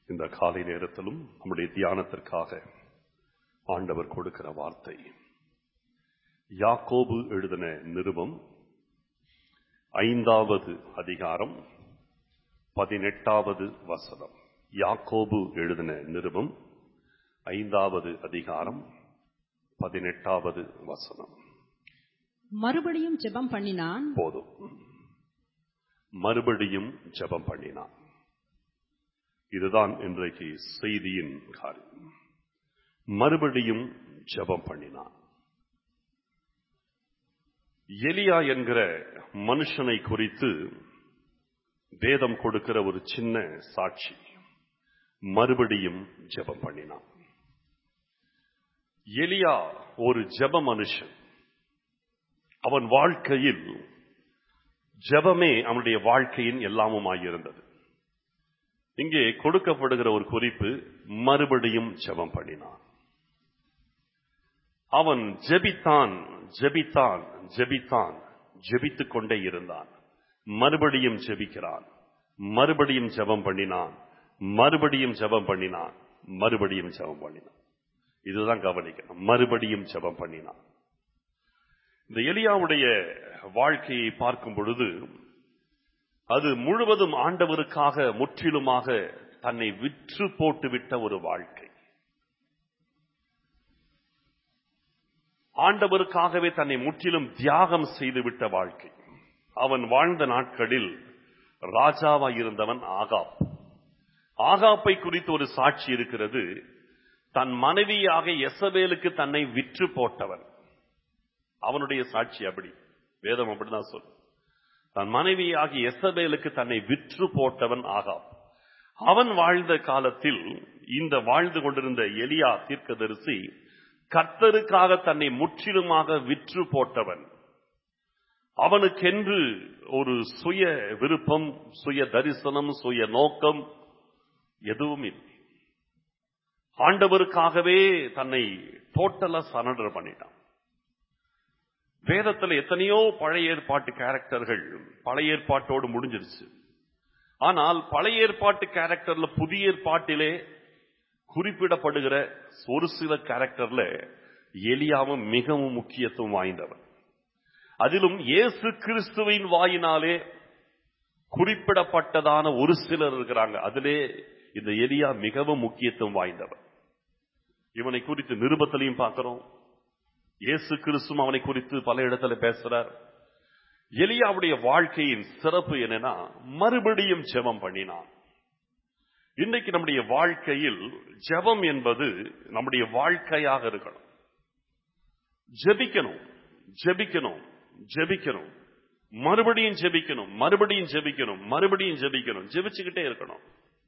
இந்த காலை நேரத்திலும் நம்முடைய தியானத்திற்காக ஆண்டவர் கொடுக்கிற வார்த்தை யாக்கோபு எழுதின நிருபம் 5வது அதிகாரம் 18வது வசனம். யாக்கோபு எழுதின நிருபம் 5வது அதிகாரம் 18வது வசனம். மறுபடியும் ஜெபம் பண்ணினான். போதும். மறுபடியும் ஜெபம் பண்ணினான். இதுதான் இன்றைக்கு செய்தியின் காரியம். மறுபடியும் ஜெபம் பண்ணினான். எலியா என்கிற மனுஷனை குறித்து வேதம் கொடுக்கிற ஒரு சின்ன சாட்சி. மறுபடியும் ஜெபம் பண்ணினான். எலியா ஒரு ஜெப மனுஷன். அவன் வாழ்க்கையில் ஜெபமே அவனுடைய வாழ்க்கையின் எல்லாமுமாயிருந்தது. இங்கே கொடுக்கப்படுகிற ஒரு குறிப்பு, மறுபடியும் ஜெபம் பண்ணினான். அவன் ஜெபித்தான் ஜெபித்தான் ஜெபித்தான் ஜெபித்துக் கொண்டே இருந்தான். மறுபடியும் ஜெபிக்கிறான், மறுபடியும் ஜெபம் பண்ணினான், மறுபடியும் ஜெபம் பண்ணினான், மறுபடியும் ஜெபம் பண்ணினான். இதுதான் கவனிக்கணும். மறுபடியும் ஜெபம் பண்ணினான். இந்த எலியாவுடைய வாழ்க்கையை பார்க்கும் பொழுது அது முழுவதும் ஆண்டவருக்காக முற்றிலுமாக தன்னை விற்று போட்டுவிட்ட ஒரு வாழ்க்கை. ஆண்டவருக்காகவே தன்னை முற்றிலும் தியாகம் செய்துவிட்ட வாழ்க்கை. அவன் வாழ்ந்த நாட்களில் ராஜாவாயிருந்தவன் ஆகாப். ஆகாப்பை குறித்து ஒரு சாட்சி இருக்கிறது. தன் மனைவியாக யெசபேலுக்கு தன்னை விற்று போட்டவன். அவனுடைய சாட்சி அப்படி, வேதம் அப்படிதான் சொல்லு. தன் மனைவியாகி யெசபேலுக்கு தன்னை விற்று போட்டவன் ஆகாப். அவன் வாழ்ந்த காலத்தில் இந்த வாழ்ந்து கொண்டிருந்த எலியா தீர்க்கதரிசி கர்த்தருக்காக தன்னை முற்றிலுமாக விற்று போட்டவன். அவனுக்கென்று ஒரு சுய விருப்பம், சுய தரிசனம், சுய நோக்கம் எதுவும் இல்லை. ஆண்டவருக்காகவே தன்னை டோட்டலா சரண்டர் பண்ணிட்டான். வேதத்தில் எத்தனையோ பழைய ஏற்பாட்டு கேரக்டர்கள் பழைய ஏற்பாட்டோடு முடிஞ்சிருச்சு. ஆனால் பழைய ஏற்பாட்டு கேரக்டர்ல புதிய ஏற்பாட்டிலே குறிப்பிடப்படுகிற ஒரு சில கேரக்டர்ல எலியாவும் மிகவும் முக்கியத்துவம் வாய்ந்தவன். அதிலும் இயேசு கிறிஸ்துவின் வாயினாலே குறிப்பிடப்பட்டதான ஒரு சிலர் இருக்கிறாங்க. அதிலே இந்த எலியா மிகவும் முக்கியத்துவம் வாய்ந்தவன். இவனை குறித்து நிருபத்திலையும் பார்க்கிறோம். இயேசு கிறிஸ்து அவனை குறித்து பல இடத்துல பேசுறார். எலியாவுடைய வாழ்க்கையின் சிறப்பு என்னன்னா, மறுபடியும் ஜெபம் பண்ணினான். இன்னைக்கு நம்முடைய வாழ்க்கையில் ஜெபம் என்பது நம்முடைய வாழ்க்கையாக இருக்கணும். ஜெபிக்கணும் ஜெபிக்கணும் ஜெபிக்கணும், மறுபடியும் ஜெபிக்கணும், மறுபடியும் ஜெபிக்கணும், மறுபடியும் ஜெபிக்கணும், ஜெபிச்சுக்கிட்டே இருக்கணும்.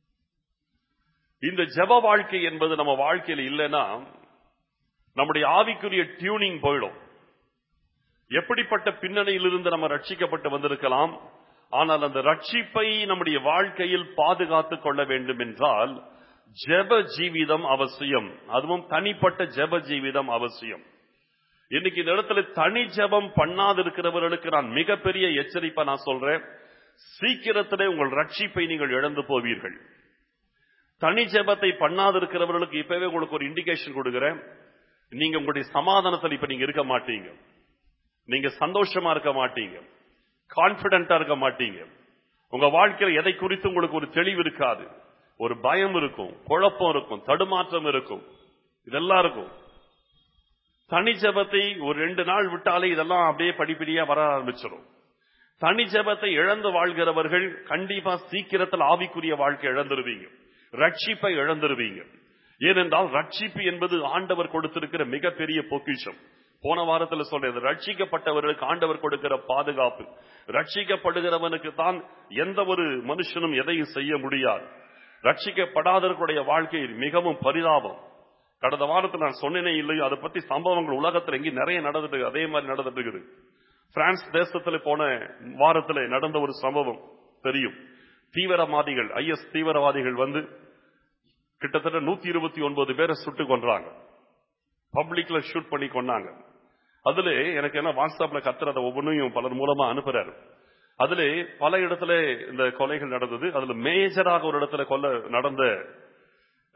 இந்த ஜெப வாழ்க்கை என்பது நம்ம வாழ்க்கையில் இல்லைன்னா நம்முடைய ஆவிக்குரிய டியூனிங் போயிடும். எப்படிப்பட்ட பின்னணியிலிருந்து நம்ம ரட்சிக்கப்பட்டு வந்திருக்கலாம், ஆனால் அந்த ரட்சிப்பை நம்முடைய வாழ்க்கையில் பாதுகாத்துக் கொள்ள வேண்டும் என்றால் ஜெப ஜீவிதம் அவசியம். அதுவும் தனிப்பட்ட ஜெப ஜீவிதம் அவசியம். இன்னைக்கு இந்த இடத்துல தனி ஜெபம் பண்ணாதிருக்கிறவர்களுக்கு நான் மிகப்பெரிய எச்சரிப்பை நான் சொல்றேன். சீக்கிரத்திலே உங்கள் ரட்சிப்பை நீங்கள் இழந்து போவீர்கள். தனி ஜெபத்தை பண்ணாதிருக்கிறவர்களுக்கு இப்பவே உங்களுக்கு ஒரு இண்டிகேஷன் கொடுக்கிறேன். நீங்க உங்களுடைய சமாதானத்தில் இப்ப நீங்க இருக்க மாட்டீங்க, நீங்க சந்தோஷமா இருக்க மாட்டீங்க, கான்பிடென்டா இருக்க மாட்டீங்க. உங்க வாழ்க்கையில் எதை குறித்து உங்களுக்கு ஒரு தெளிவு இருக்காது. ஒரு பயம் இருக்கும், குழப்பம் இருக்கும், தடுமாற்றம் இருக்கும், இதெல்லாம் இருக்கும். தனி ஜெபத்தை ஒரு 2 நாள் விட்டாலே இதெல்லாம் அப்படியே படிப்படியா வர ஆரம்பிச்சிடும். தனி ஜெபத்தை இழந்து வாழ்கிறவர்கள் கண்டிப்பா சீக்கிரத்தில் ஆவிக்குரிய வாழ்க்கை இழந்துருவீங்க, ரட்சிப்பை இழந்துருவீங்க. ஏனென்றால் ரட்சிப்பு என்பது ஆண்டவர் கொடுத்திருக்கிற மிகப்பெரிய பொக்கிஷம். போன வாரத்தில் சொல்றேன், ரட்சிக்கப்பட்டவர்களுக்கு ஆண்டவர் கொடுக்கிற பாதுகாப்பு. ரட்சிக்கப்படுகிறவனுக்கு தான் எந்த ஒரு மனுஷனும் எதையும் செய்ய முடியாது. ரட்சிக்கப்படாதவர்களுடைய வாழ்க்கை மிகவும் பரிதாபம். கடந்த வாரத்தில் நான் சொன்னேனே இல்லையோ, அதை பத்தி சம்பவங்கள் உலகத்தில் எங்கேயும் நிறைய நடந்துட்டு, அதே மாதிரி நடந்துட்டு இருக்குது. பிரான்ஸ் தேசத்தில் போன வாரத்தில் நடந்த ஒரு சம்பவம் தெரியும். தீவிரவாதிகள், IS தீவிரவாதிகள் வந்து கிட்டத்தட்ட 129 பேரை சுட்டு கொன்றாங்க. பப்ளிக்ல ஷூட் பண்ணி கொண்டாங்க. அதுல எனக்கு என்ன வாட்ஸ்அப்ல கத்துறத ஒவ்வொன்றையும் பலர் மூலமா அனுப்புறாரு. அதுல பல இடத்துல இந்த கொலைகள் நடந்தது. அதுல மேஜராக ஒரு இடத்துல கொலை நடந்த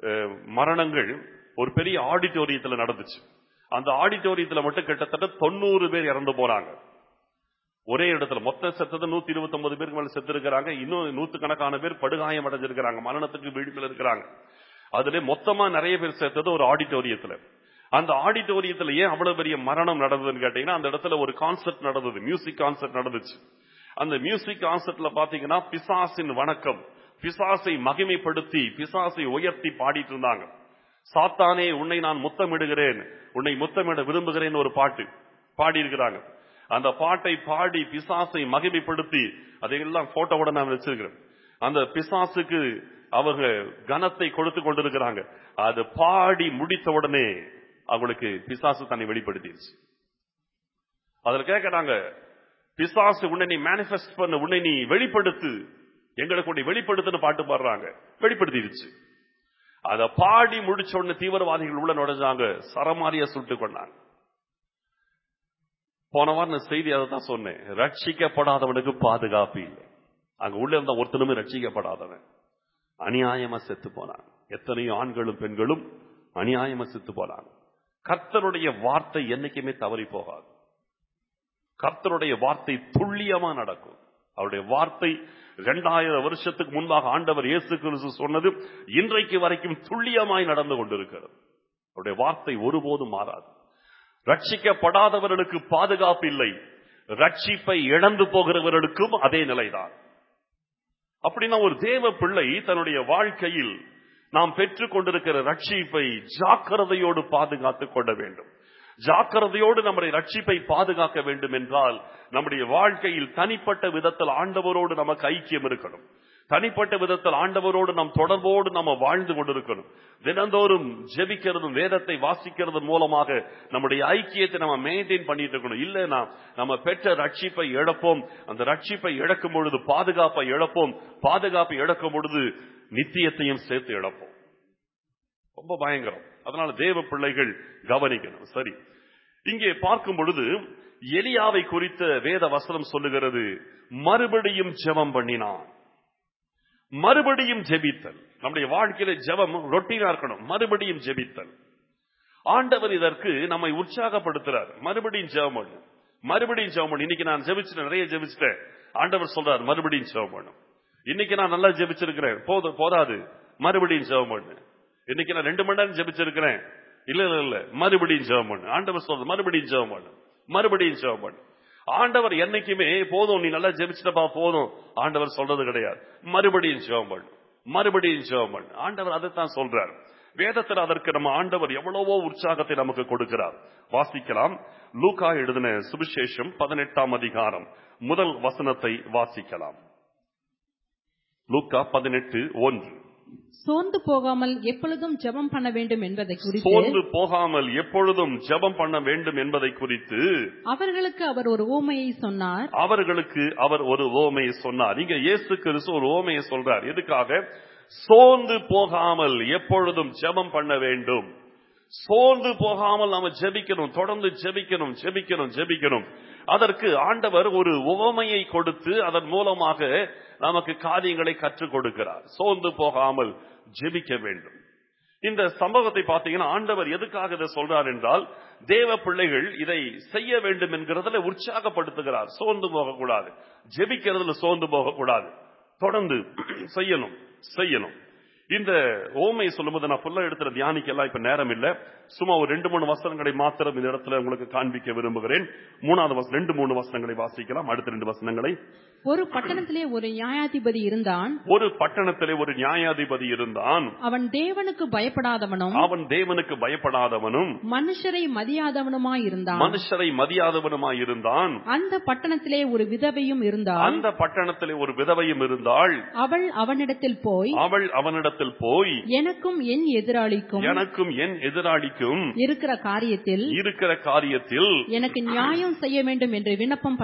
மரணங்கள் ஒரு பெரிய ஆடிட்டோரியத்துல நடந்துச்சு. அந்த ஆடிட்டோரியத்துல மட்டும் கிட்டத்தட்ட 90 பேர் இறந்து போறாங்க. ஒரே இடத்துல மொத்தம் செத்தது 129 பேருக்கு மேல செத்து இருக்கிறாங்க. இன்னும் 100கணக்கான பேர் படுகாயம் அடைஞ்சிருக்கிறாங்க, மரணத்துக்கு விளிம்பில் இருக்கிறாங்க. அதுல மொத்தமா நிறைய பேர் செத்தது ஒரு ஆடிட்டோரியத்துல. அந்த ஆடிட்டோரியத்துல ஏன் அவ்வளவு பெரிய மரணம் நடந்ததுன்னு கேட்டீங்கன்னா, அந்த இடத்துல ஒரு கான்சர்ட் நடந்தது, மியூசிக் கான்சர்ட் நடந்துச்சு. அந்த மியூசிக் கான்சர்ட்ல பாத்தீங்கன்னா பிசாசின் வணக்கம், பிசாசை மகிமைப்படுத்தி பிசாசை உயர்த்தி பாடிட்டு இருந்தாங்க. சாத்தானே உன்னை நான் முத்தமிடுகிறேன், உன்னை முத்தமிட விரும்புகிறேன் ஒரு பாட்டு பாடி இருக்கிறாங்க. அந்த பாட்டை பாடி பிசாசை மகிமைப்படுத்தி அதையெல்லாம் போட்டோவோட நான் வச்சிருக்கிறேன். அந்த பிசாசுக்கு அவங்க கனத்தை கொடுத்து கொண்டிருக்கிறாங்க. அது பாடி முடித்த உடனே அவங்களுக்கு பிசாசு தன்னை வெளிப்படுத்திடுச்சு. அதுல கேட்கறாங்க, பிசாசு உன்னை நீ மேனிஃபெஸ்ட் பண்ண, உன்னை நீ வெளிப்படுத்து, எங்களுக்கு உன்னை வெளிப்படுத்துன்னு பாட்டு பாடுறாங்க. வெளிப்படுத்திடுச்சு. அத பாடி முடிச்ச உடனே தீவிரவாதிகள் உள்ள நுழைஞ்சாங்க, சரமாரியா சுட்டு கொண்டாங்க. போன வாரம் செய்தி அதை தான் சொன்னேன், ரட்சிக்கப்படாதவனுக்கு பாதுகாப்பு இல்லை. அங்க உள்ள இருந்த ஒருத்தனுமே ரட்சிக்கப்படாதவன் அநியாயமா செத்து போனாங்க. எத்தனையோ ஆண்களும் பெண்களும் அநியாயமா செத்து போனாங்க. கர்த்தருடைய வார்த்தை என்னைக்குமே தவறி போகாது. கர்த்தருடைய வார்த்தை துல்லியமா நடக்கும். அவருடைய வார்த்தை 2000 வருஷத்துக்கு முன்பாக ஆண்டவர் இயேசு கிறிஸ்து சொன்னது இன்றைக்கு வரைக்கும் துல்லியமாய் நடந்து கொண்டிருக்கிறது. அவருடைய வார்த்தை ஒருபோதும் மாறாது. ரட்சிக்கப்படாதவர்களுக்கு பாதுகாப்பு இல்லை, ரட்சிப்பை இழந்து போகிறவர்களுக்கும் அதே நிலைதான். அப்படின்னா ஒரு தேவ பிள்ளை தன்னுடைய வாழ்க்கையில் நாம் பெற்றுக் கொண்டிருக்கிற ரட்சிப்பை ஜாக்கிரதையோடு பாதுகாத்துக் கொள்ள வேண்டும். ஜாக்கிரதையோடு நம்முடைய ரட்சிப்பை பாதுகாக்க வேண்டும் என்றால் நம்முடைய வாழ்க்கையில் தனிப்பட்ட விதத்தில் ஆண்டவரோடு நமக்கு ஐக்கியம் இருக்கணும். தனிப்பட்ட விதத்தில் ஆண்டவரோடு நம் தொடர்போடு நம்ம வாழ்ந்து கொண்டிருக்கணும். தினந்தோறும் ஜெபிக்கிறதும் வேதத்தை வாசிக்கிறதன் மூலமாக நம்முடைய ஐக்கியத்தை நம்ம மெயின்டைன் பண்ணிட்டு இருக்கணும். இல்லைன்னா நம்ம பெற்ற ரட்சிப்பை இழப்போம். அந்த ரட்சிப்பை இழக்கும் பொழுது பாதுகாப்பை இழப்போம். பாதுகாப்பை இழக்கும் பொழுது நித்தியத்தையும் சேர்த்து இழப்போம். ரொம்ப பயங்கரம். அதனால தேவ பிள்ளைகள் கவனிக்கணும். சரி, இங்கே பார்க்கும் பொழுது எலியாவை குறித்த வேத வசனம் சொல்லுகிறது, மறுபடியும் ஜெபம் பண்ணினான். மறுபடியும் ஜெபித்தல். நம்முடைய வாழ்க்கையில ஜெபம் ரொட்டீனா இருக்கணும். மறுபடியும் ஜெபித்தல். ஆண்டவர் இதற்கு நம்மை உற்சாகப்படுத்துறார். மறுபடியும் ஜெபம் பண்ணு, மறுபடியும் ஜெபம் பண்ணு. இன்னைக்கு நான் ஜெபிச்சுட்டேன், நிறைய ஜெபிச்சுட்டேன். ஆண்டவர் சொல்றார் மறுபடியும் ஜெபம் பண்ணு. இன்னைக்கு நான் நல்லா ஜெபிச்சிருக்கிறேன், போதாது, மறுபடியும் ஜெபம் பண்ணு. இன்னைக்கு நான் 2 மணி நேரம் ஜெபிச்சிருக்கிறேன், இல்ல மறுபடியும் ஜெபம் பண்ணு. ஆண்டவர் சொல்ற மறுபடியும் ஜெபம் பண்ணு, மறுபடியும் ஜெபம் பண்ணு. ஆண்டவர் என்னைக்குமே போதும் நீ நல்லா ஜெபிச்சிட்டப்பா போதும் ஆண்டவர் சொல்றது கிடையாது. மறுபடியும் ஜெபம் பண்ணு, மறுபடியும் ஜெபம் பண்ணு. ஆண்டவர் அதைத்தான் சொல்றார். வேதத்தில் அதற்கு நம்ம ஆண்டவர் எவ்வளவோ உற்சாகத்தை நமக்கு கொடுக்கிறார். வாசிக்கலாம். லூக்கா எழுதின சுவிசேஷம் 18ஆம் அதிகாரம் முதல் வசனத்தை வாசிக்கலாம். லூக்கா 18:1. சோர்ந்து போகாமல் எப்பொழுதும் ஜெபம் பண்ண வேண்டும் என்பதை குறித்து, சோர்ந்து போகாமல் எப்பொழுதும் ஜெபம் பண்ண வேண்டும் என்பதை குறித்து அவர்களுக்கு அவர் ஒரு உவமையை சொன்னார். அவர்களுக்கு அவர் ஒரு உவமையை சொன்னார். இங்க இயேசு கிறிஸ்து ஒரு உவமையை சொல்றார். எதுக்காக? சோர்ந்து போகாமல் எப்பொழுதும் ஜெபம் பண்ண வேண்டும். சோர்ந்து போகாமல் நாம ஜெபிக்கணும், தொடர்ந்து ஜெபிக்கணும், ஜெபிக்கணும், ஜெபிக்கணும். அதற்கு ஆண்டவர் ஒரு உவமையை கொடுத்து அதன் மூலமாக நமக்கு காரியங்களை கற்றுக் கொடுக்கிறார். சோர்ந்து போகாமல் ஜெபிக்க வேண்டும். இந்த சம்பவத்தை பார்த்தீங்கன்னா ஆண்டவர் எதுக்காக இதை சொல்றார் என்றால், தேவ பிள்ளைகள் இதை செய்ய வேண்டும் என்கிறதுல உற்சாகப்படுத்துகிறார். சோர்ந்து போகக்கூடாது, ஜெபிக்கிறதுல சோர்ந்து போகக்கூடாது, தொடர்ந்து செய்யணும். இந்த ஓமையை சொல்லும்போது நான் ஃபுல்லா எடுத்துற தியானிக்கலாம் இப்ப நேரம் இல்ல. சும்மா ஒரு 2-3 வசனங்களை மாத்திரம் இந்த இடத்துல உங்களுக்கு காண்பிக்க விரும்புகிறேன். 2-3 வசனங்களை வாசிக்கலாம். அடுத்த 2 வசனங்களை. ஒரு பட்டணத்திலே ஒரு நியாயாதிபதி இருந்தான். ஒரு பட்டணத்திலே ஒரு நியாயாதிபதி இருந்தான். அவன் தேவனுக்கு பயப்படாதவனும் மனுஷரை மதியாதவனுமாய் இருந்தான். அந்த பட்டணத்திலே ஒரு விதவையும் இருந்தாள். அவள் அவனிடத்தில் போய் எனக்கும் என் எதிராளிக்கும் இருக்கிற காரியத்தில் எனக்கு நியாயம் செய்ய வேண்டும் என்று விண்ணப்பம்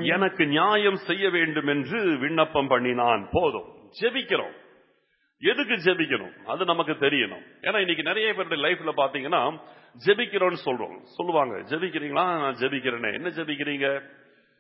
பண்ணினான். போதும், ஜெபிக்கிறோம். எதுக்கு ஜெபிக்கணும் அது நமக்கு தெரியணும். ஏன்னா இன்னைக்கு நிறைய பேருடைய லைஃப்ல பாத்தீங்கன்னா ஜெபிக்கிறோம்னு சொல்லுவாங்க. ஜெபிக்கிறீங்களா? நான் ஜெபிக்கிறேனே. என்ன ஜெபிக்கிறீங்க?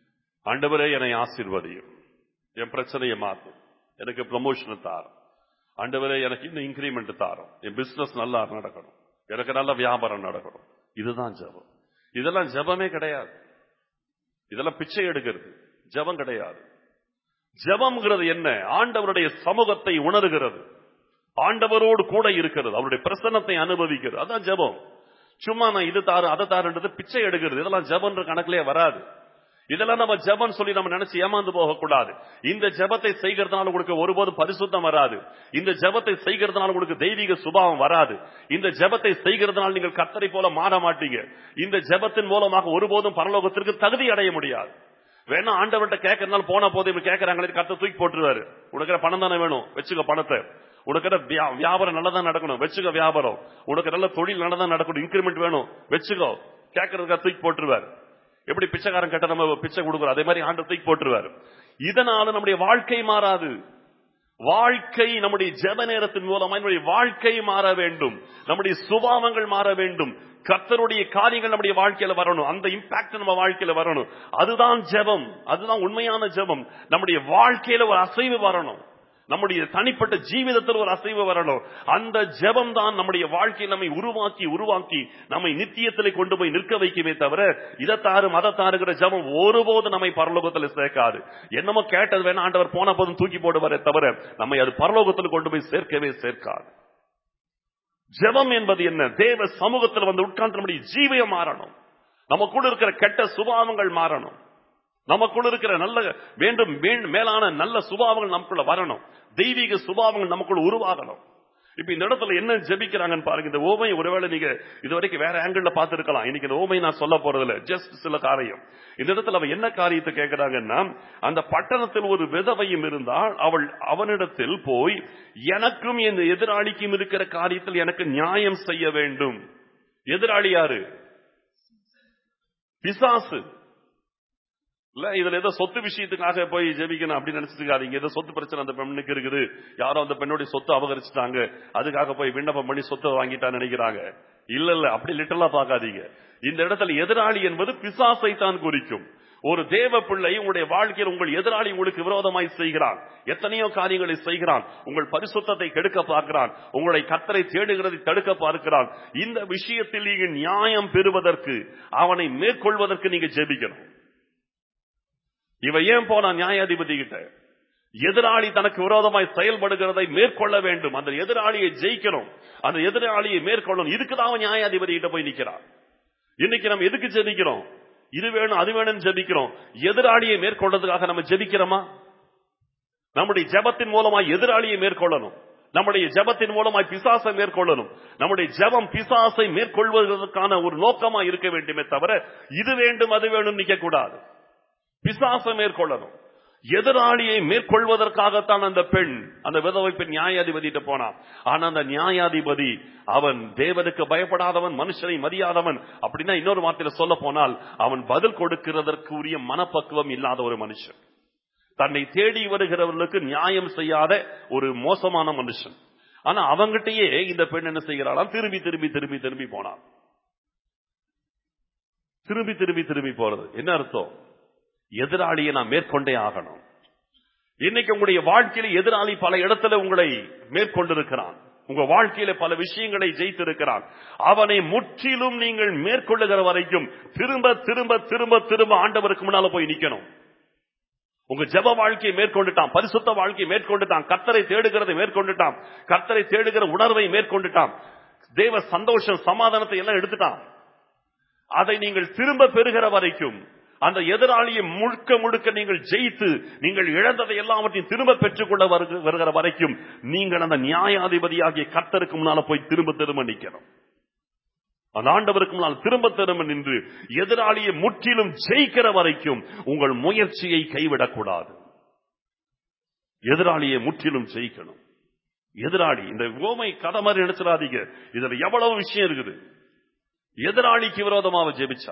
ஆண்டவரே என்னை ஆசீர்வதியும், என் பிரச்சனையை மாத்தும், எனக்கு ப்ரமோஷன் தார், ஆண்டவரே எனக்கு இன்னும் இன்கிரிமெண்ட் தாரும், என் பிசினஸ் நல்லா நடக்கணும், எனக்கு நல்ல வியாபாரம் நடக்கணும். இதுதான் ஜெபம். இதெல்லாம் ஜெபமே கிடையாது. இதெல்லாம் பிச்சை எடுக்கிறது, ஜெபம் கிடையாது. ஜெபம்ங்கிறது என்ன? ஆண்டவருடைய சமூகத்தை உணர்கிறது, ஆண்டவரோடு கூட இருக்கிறது, அவருடைய பிரசன்னத்தை அனுபவிக்கிறது. அதான் ஜெபம். சும்மா நான் இது தாரு அதை தாருன்றது பிச்சை எடுக்கிறது, இதெல்லாம் ஜெபம்ன்ற கணக்கிலே வராது. இதெல்லாம் நம்ம ஜெபம் சொல்லி நம்ம நினைச்சு ஏமாந்து போக கூடாது. இந்த ஜெபத்தை செய்கிறதுனால உங்களுக்கு ஒருபோதும் பரிசுத்தம் வராது. இந்த ஜெபத்தை செய்கிறதுனால உங்களுக்கு தெய்வீக சுபாவம் வராது. இந்த ஜெபத்தை செய்கிறதுனால நீங்கள் கர்த்தரை போல மாற மாட்டீங்க. இந்த ஜெபத்தின் மூலமாக ஒருபோதும் பரலோகத்திற்கு தகுதி அடைய முடியாது. வேணா ஆண்டவர்கிட்ட கேட்கறதுனால போன போது இவங்க கேட்கறாங்களே, கர்த்தர் தூக்கி போட்டுருவாரு. உனக்கு பணம் தானே வேணும், வச்சுக்க பணத்தை. உனக்கு வியாபாரம் நல்லதா நடக்கணும், வச்சுக்க வியாபாரம். உனக்கு நல்ல தொழில் நல்லதா நடக்கணும், இன்கிரிமெண்ட் வேணும், வச்சுக்கோ. கேட்கறதுக்காக தூக்கி போட்டுருவாரு. எப்படி பிச்சைக்காரன் கேட்ட நம்ம பிச்சை கொடுக்குறோம், அதே மாதிரி ஆண்டவர் தூக்கி போட்டுருவாரு. இதனால நம்முடைய வாழ்க்கை மாறாது. வாழ்க்கை நம்முடைய ஜெப நேரத்தின் மூலமா நம்முடைய வாழ்க்கை மாற வேண்டும், நம்முடைய சுபாவங்கள் மாற வேண்டும், கர்த்தருடைய காரியங்கள் நம்முடைய வாழ்க்கையில வரணும், அந்த இம்பாக்ட் நம்ம வாழ்க்கையில வரணும். அதுதான் ஜெபம், அதுதான் உண்மையான ஜெபம். நம்முடைய வாழ்க்கையில ஒரு அசைவு வரணும், நம்முடைய தனிப்பட்ட ஜீவிதத்தில் ஒரு அசைவு வரணும். அந்த ஜெபம் தான் நம்முடைய வாழ்க்கையை நம்மை உருவாக்கி நம்மை நித்தியத்திலே கொண்டு போய் நிற்க வைக்கவே தவிர இதத்தாறு மதத்தாறுகிற ஜெபம் ஒருபோது நம்மை பரலோகத்தில் சேர்க்காது. என்னமோ கேட்டது வேணா ஆண்டவர் போன போதும் தூக்கி போடுவாரே தவிர நம்மை அது பரலோகத்தில் கொண்டு போய் சேர்க்கவே சேர்க்காது. ஜெபம் என்பது என்ன? தேவ சமூகத்தில் வந்து உட்கார்ந்து நம்முடைய ஜீவியம் மாறணும், நமக்குள்ள இருக்கிற கெட்ட சுபாவங்கள் மாறணும், நமக்குள்ள இருக்கிற நல்ல வேண்டும் மேலான நல்ல சுபாவங்கள் நமக்குள்ள வரணும், தெய்வீக சுபாவங்கள் நமக்குள்ள உருவாகணும். இப்ப இந்த இடத்துல என்ன ஜெபிக்கிறாங்கன்னு பாருங்க. இந்த ஓமை ஒருவேளை நீங்க இதுவரைக்கும் வேற ஆங்கிள் பார்த்திருக்கலாம். இன்னைக்கு இந்த ஓமை நான் சொல்ல போறதில்ல, ஜஸ்ட் சில காரியம். இந்த இடத்துல அவ என்ன காரியத்தை கேட்கிறாங்கன்னா, அந்த பட்டணத்தில் ஒரு விதவையும் இருந்தால் அவனிடத்தில் போய் எனக்கும் என் எதிராளிக்கும் இருக்கிற காரியத்தில் எனக்கு நியாயம் செய்ய வேண்டும். எதிராளி யாரு? பிசாசு. இல்ல இதுல ஏதோ சொத்து விஷயத்துக்காக போய் ஜெபிக்கணும் அப்படின்னு நினைச்சிருக்காதீங்க. ஏதோ சொத்து பிரச்சனை அந்த பெண்ணுக்கு இருக்குது, யாரோ அந்த பெண்ணுடைய சொத்து அபகரிச்சுட்டாங்க, அதுக்காக போய் விண்ணப்பம் பண்ணி சொத்தை வாங்கிட்டான்னு நினைக்கிறாங்க. இல்ல அப்படி லிட்டரலா பார்க்காதீங்க. இந்த இடத்துல எதிராளி என்பது பிசாசை தான் குறிக்கும். ஒரு தேவ பிள்ளை உங்களுடைய வாழ்க்கையில் உங்கள் எதிராளி உங்களுக்கு விரோதமாய் செய்கிறான், எத்தனையோ காரியங்களை செய்கிறான், உங்கள் பரிசுத்தத்தை கெடுக்க பார்க்கிறான், உங்களை கர்த்தரை தேடுகிறதை தடுக்க பார்க்கிறான். இந்த விஷயத்தில் நீங்க நியாயம் பெறுவதற்கு, அவனை மேற்கொள்வதற்கு நீங்க ஜெபிக்கணும். இவ ஏன் போனா நியாயாதிபதி கிட்ட? எதிராளி தனக்கு விரோதமாய் செயல்படுகிறதை மேற்கொள்ள வேண்டும், அந்த எதிராளியை ஜெயிக்கணும், அந்த எதிராளியை மேற்கொள்ளணும். இதுக்குதான் நியாயாதிபதி கிட்ட போய் நிக்கிறார். இன்னைக்கு நம்ம எதுக்கு ஜெபிக்கிறோம்? இது வேணும் அது வேணும்னு ஜெபிக்கிறோம். எதிராளியை மேற்கொள்றதுக்காக நம்ம ஜெபிக்கிறோமா? நம்முடைய ஜெபத்தின் மூலமாய் எதிராளியை மேற்கொள்ளணும், நம்முடைய ஜெபத்தின் மூலமாய் பிசாசை மேற்கொள்ளணும். நம்முடைய ஜெபம் பிசாசை மேற்கொள்வதற்கான ஒரு நோக்கமா இருக்க வேண்டுமே தவிர இது வேண்டும் அது வேணும் நிக்க கூடாது. பிசாசை மேற்கொள்ளணும், எதிராளியை மேற்கொள்வதற்காகத்தான் அந்த பெண், அந்த விதவை பெண் நியாயாதிபதிட்டு போனான். ஆனா அந்த நியாயாதிபதி அவன் தேவனுக்கு பயப்படாதவன், மனுஷனை மதியாதவன். அப்படின்னா இன்னொரு வார்த்தையில சொல்ல போனால் அவன் பதில் கொடுக்கிறதற்கு உரிய மனப்பக்குவம் இல்லாத ஒரு மனுஷன், தன்னை தேடி வருகிறவர்களுக்கு நியாயம் செய்யாத ஒரு மோசமான மனுஷன். ஆனா அவங்கிட்டயே இந்த பெண் என்ன செய்கிறாளாம்? திரும்பி திரும்பி திரும்பி திரும்பி போனான். திரும்பி திரும்பி திரும்பி போறது என்ன அர்த்தம்? எதிராளியை நான் மேற்கொண்டே ஆகணும். இன்னைக்கு உங்களுடைய வாழ்க்கையில எதிராளி பல இடத்துல உங்களை மேற்கொண்டிருக்கிறான், உங்க வாழ்க்கையில பல விஷயங்களை ஜெயித்திருக்கிறான். அவனை முற்றிலும் நீங்கள் மேற்கொள்ளுகிற வரைக்கும் திரும்ப திரும்ப திரும்ப திரும்ப ஆண்டவருக்கு முன்னால போய் நிக்கணும். உங்க ஜெப வாழ்க்கையை மேற்கொண்டுட்டான், பரிசுத்த வாழ்க்கையை மேற்கொண்டுட்டான், கர்த்தரை தேடுகிறதை மேற்கொண்டுட்டான், கர்த்தரை தேடுகிற உணர்வை மேற்கொண்டுட்டான், தேவ சந்தோஷம் சமாதானத்தை எல்லாம் எடுத்துட்டான். அதை நீங்கள் திரும்ப பெறுகிற வரைக்கும், அந்த எதிராளியை முழுக்க முழுக்க நீங்கள் ஜெயித்து நீங்கள் இழந்ததை எல்லாவற்றையும் திரும்ப பெற்றுக்கொள்ள வருகிற வரைக்கும் நீங்கள் அந்த நியாயாதிபதியாகிய கர்த்தருக்கு முன்னால போய் திரும்ப திரும்ப நிக்கணும். அந்த ஆண்டவருக்கு முன்னால் திரும்ப திரும்ப நின்று எதிராளியை முற்றிலும் ஜெயிக்கிற வரைக்கும் உங்கள் முயற்சியை கைவிடக்கூடாது. எதிராளியை முற்றிலும் ஜெயிக்கணும். எதிராளி இந்த ஓமை கதை மாதிரி நினைச்சிடாதீங்க, இதுல எவ்வளவு விஷயம் இருக்குது. எதிராளிக்கு விரோதமாக ஜெபிச்சா.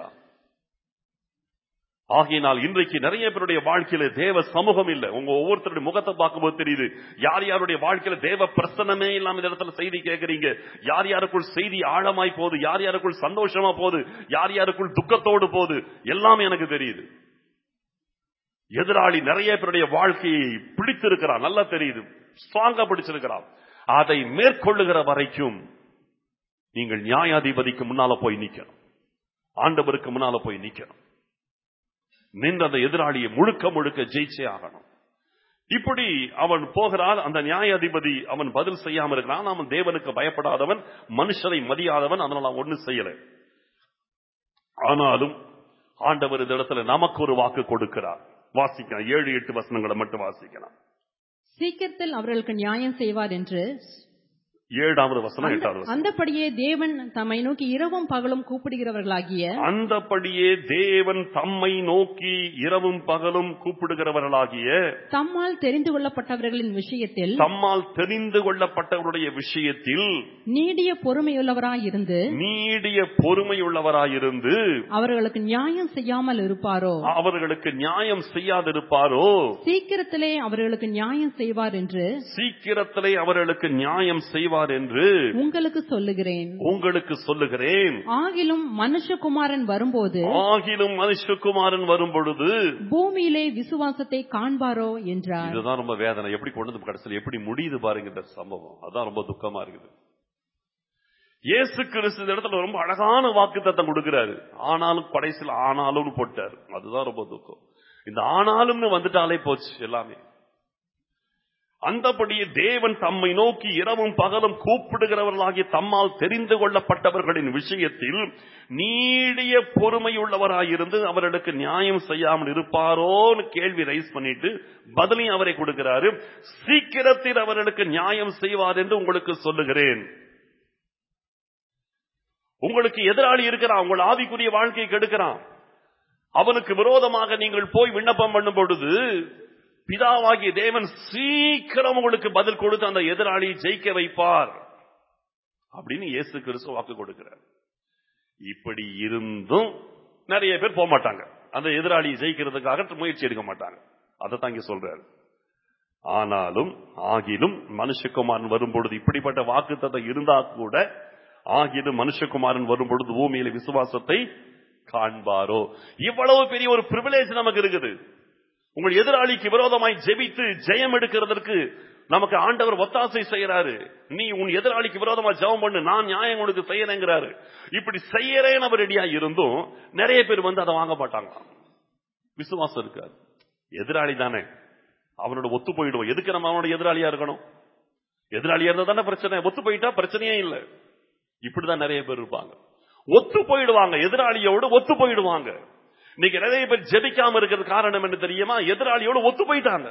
ஆகையினால் இன்றைக்கு நிறைய பேருடைய வாழ்க்கையில தேவ சமூகம் இல்ல. உங்க ஒவ்வொருத்தருடைய முகத்தை பார்க்கும்போது தெரியுது யார் யாருடைய வாழ்க்கையில தேவ பிரசன்னமே இல்லாம இந்த இடத்துல செய்தி கேட்கறீங்க. யார் யாருக்குள் செய்தி ஆழமாய் போகுது, யார் யாருக்குள் சந்தோஷமா போகுது, யார் யாருக்குள் துக்கத்தோடு போகுது, எல்லாமே எனக்கு தெரியுது. எதிராளி நிறைய பேருடைய வாழ்க்கையை பிடித்திருக்கிறான், நல்லா தெரியுது, ஸ்ட்ராங்கா பிடிச்சிருக்கிறான். அதை மேற்கொள்ளுகிற வரைக்கும் நீங்கள் நியாயாதிபதிக்கு முன்னால போய் நிக்கணும், ஆண்டவருக்கு முன்னால போய் நிக்கணும். நின்று அந்த எதிராளியை முழுக்க முழுக்க ஜெயிச்சே ஆகணும். இப்படி அவன் போகிறான். அந்த நியாயாதிபதி அவன் பதில் செய்யாம இருக்கிறான். அவன் தேவனுக்கு பயப்படாதவன், மனுஷரை மதியாதவன், அதனால அவன் ஒன்னும் செய்யல. ஆனாலும் ஆண்டவர் இந்த இடத்துல நமக்கு ஒரு வாக்கு கொடுக்கிறார். வாசிக்கலாம், 7-8 வசனங்களை மட்டும் வாசிக்கலாம். சீக்கிரத்தில் அவர்களுக்கு நியாயம் செய்வார் என்று 7வது வசனம் 8வது வசனம். அந்தபடியே தேவன் தம்மை நோக்கி இரவும் பகலும் கூப்பிடுகிறவர்களாகிய அந்தபடியே தேவன் தம்மை நோக்கி இரவும் பகலும் கூப்பிடுகிறவர்களாகிய தம்மால் தெரிந்து கொள்ளப்பட்டவர்களின் விஷயத்தில் நீடிய பொறுமையுள்ளவராயிருந்து அவர்களுக்கு நியாயம் செய்யாமல் இருப்பாரோ, அவர்களுக்கு நியாயம் செய்யாதிருப்பாரோ, சீக்கிரத்திலே அவர்களுக்கு நியாயம் செய்வார் என்று உங்களுக்கு சொல்லுகிறேன். ஆகிலும் மனுஷகுமாரன் வரும்பொழுது பூமியிலே விசுவாசத்தை காண்பாரோ என்றார். இதுதான் ரொம்ப வேதனை. எப்படி கொண்டு வந்து கடைசியில் எப்படி முடியுது பாருங்க இந்த சம்பவம். அதான் ரொம்ப துக்கமா இருக்குது. இயேசு கிறிஸ்து இந்த இடத்துல ரொம்ப அழகான வாக்குத்தத்தம் கொடுக்கிறாரு. ஆனாலும் கடைசியில் ஆனாலும் போட்டார். அதுதான் ரொம்ப துக்கம். இந்த ஆனாலும்னு வந்துட்டாலே போச்சு எல்லாமே. அந்தபடியே தேவன் தம்மை நோக்கி இரவும் பகலும் கூப்பிடுகிறவர்களாகிய தம்மால் தெரிந்து கொள்ளப்பட்டவர்களின் விஷயத்தில் நீடிய பொறுமையுள்ளவராயிருந்து அவர்களுக்கு நியாயம் செய்யாமல் இருப்பாரோன்னு கேள்வி ரைஸ் பண்ணிட்டு பதிலையும் அவரை கொடுக்கிறாரு. சீக்கிரத்தில் அவர்களுக்கு நியாயம் செய்வார் என்று உங்களுக்கு சொல்லுகிறேன். உங்களுக்கு எதிராளி இருக்கிறான், உங்கள் ஆவிக்குரிய வாழ்க்கையை கெடுக்கிறான். அவனுக்கு விரோதமாக நீங்கள் போய் விண்ணப்பம் பண்ணும் பொழுது பிதாவாகிய தேவன் சீக்கிரம் உங்களுக்கு பதில் கொடுத்து அந்த எதிராளியை ஜெயிக்க வைப்பார் அப்படின்னு இயேசு கிறிஸ்து வாக்கு கொடுக்கிறார். இப்படி இருந்தும் நிறைய பேர் போக மாட்டாங்க, அந்த எதிராளியை ஜெயிக்கிறதுக்காக முயற்சி எடுக்க மாட்டாங்க. அதைத்தான் இங்க சொல்றாரு. ஆனாலும் ஆகிலும் மனுஷகுமாரன் வரும்பொழுது, இப்படிப்பட்ட வாக்குத்தத்தம் இருந்தா கூட, ஆகிலும் மனுஷகுமாரன் வரும்பொழுது பூமியில விசுவாசத்தை காண்பாரோ. இவ்வளவு பெரிய ஒரு பிரிவிலேஜ் நமக்கு இருக்குது. உங்கள் எதிராளிக்கு விரோதமாய் ஜெபித்து ஜெயம் எடுக்கிறதற்கு நமக்கு ஆண்டவர் ஒத்தாசை செய்யறாரு. நீ உன் எதிராளிக்கு விரோதமா ஜெபம் பண்ணு, நான் நியாயம் உனக்கு செய்யறேங்கிறாரு. இப்படி செய்யறேன்னு அவர் ரெடியா இருந்தும் நிறைய பேர் வந்து அதை வாங்க மாட்டாங்க. விசுவாசம் இருக்காது. எதிராளி தானே, அவனோட ஒத்து போயிடுவோம். எதுக்கு நம்ம அவனோட எதிராளியா இருக்கணும்? எதிராளியா இருந்தா தானே பிரச்சனை. ஒத்து போயிட்டா பிரச்சனையே இல்லை. இப்படிதான் நிறைய பேர் இருப்பாங்க. ஒத்து போயிடுவாங்க, எதிராளியோடு ஒத்து போயிடுவாங்க. இன்னைக்கு நிறைய பேர் ஜெபிக்காம இருக்கிறது காரணம் என்ன தெரியுமா? எதிராளியோடு ஒத்து போயிட்டாங்க.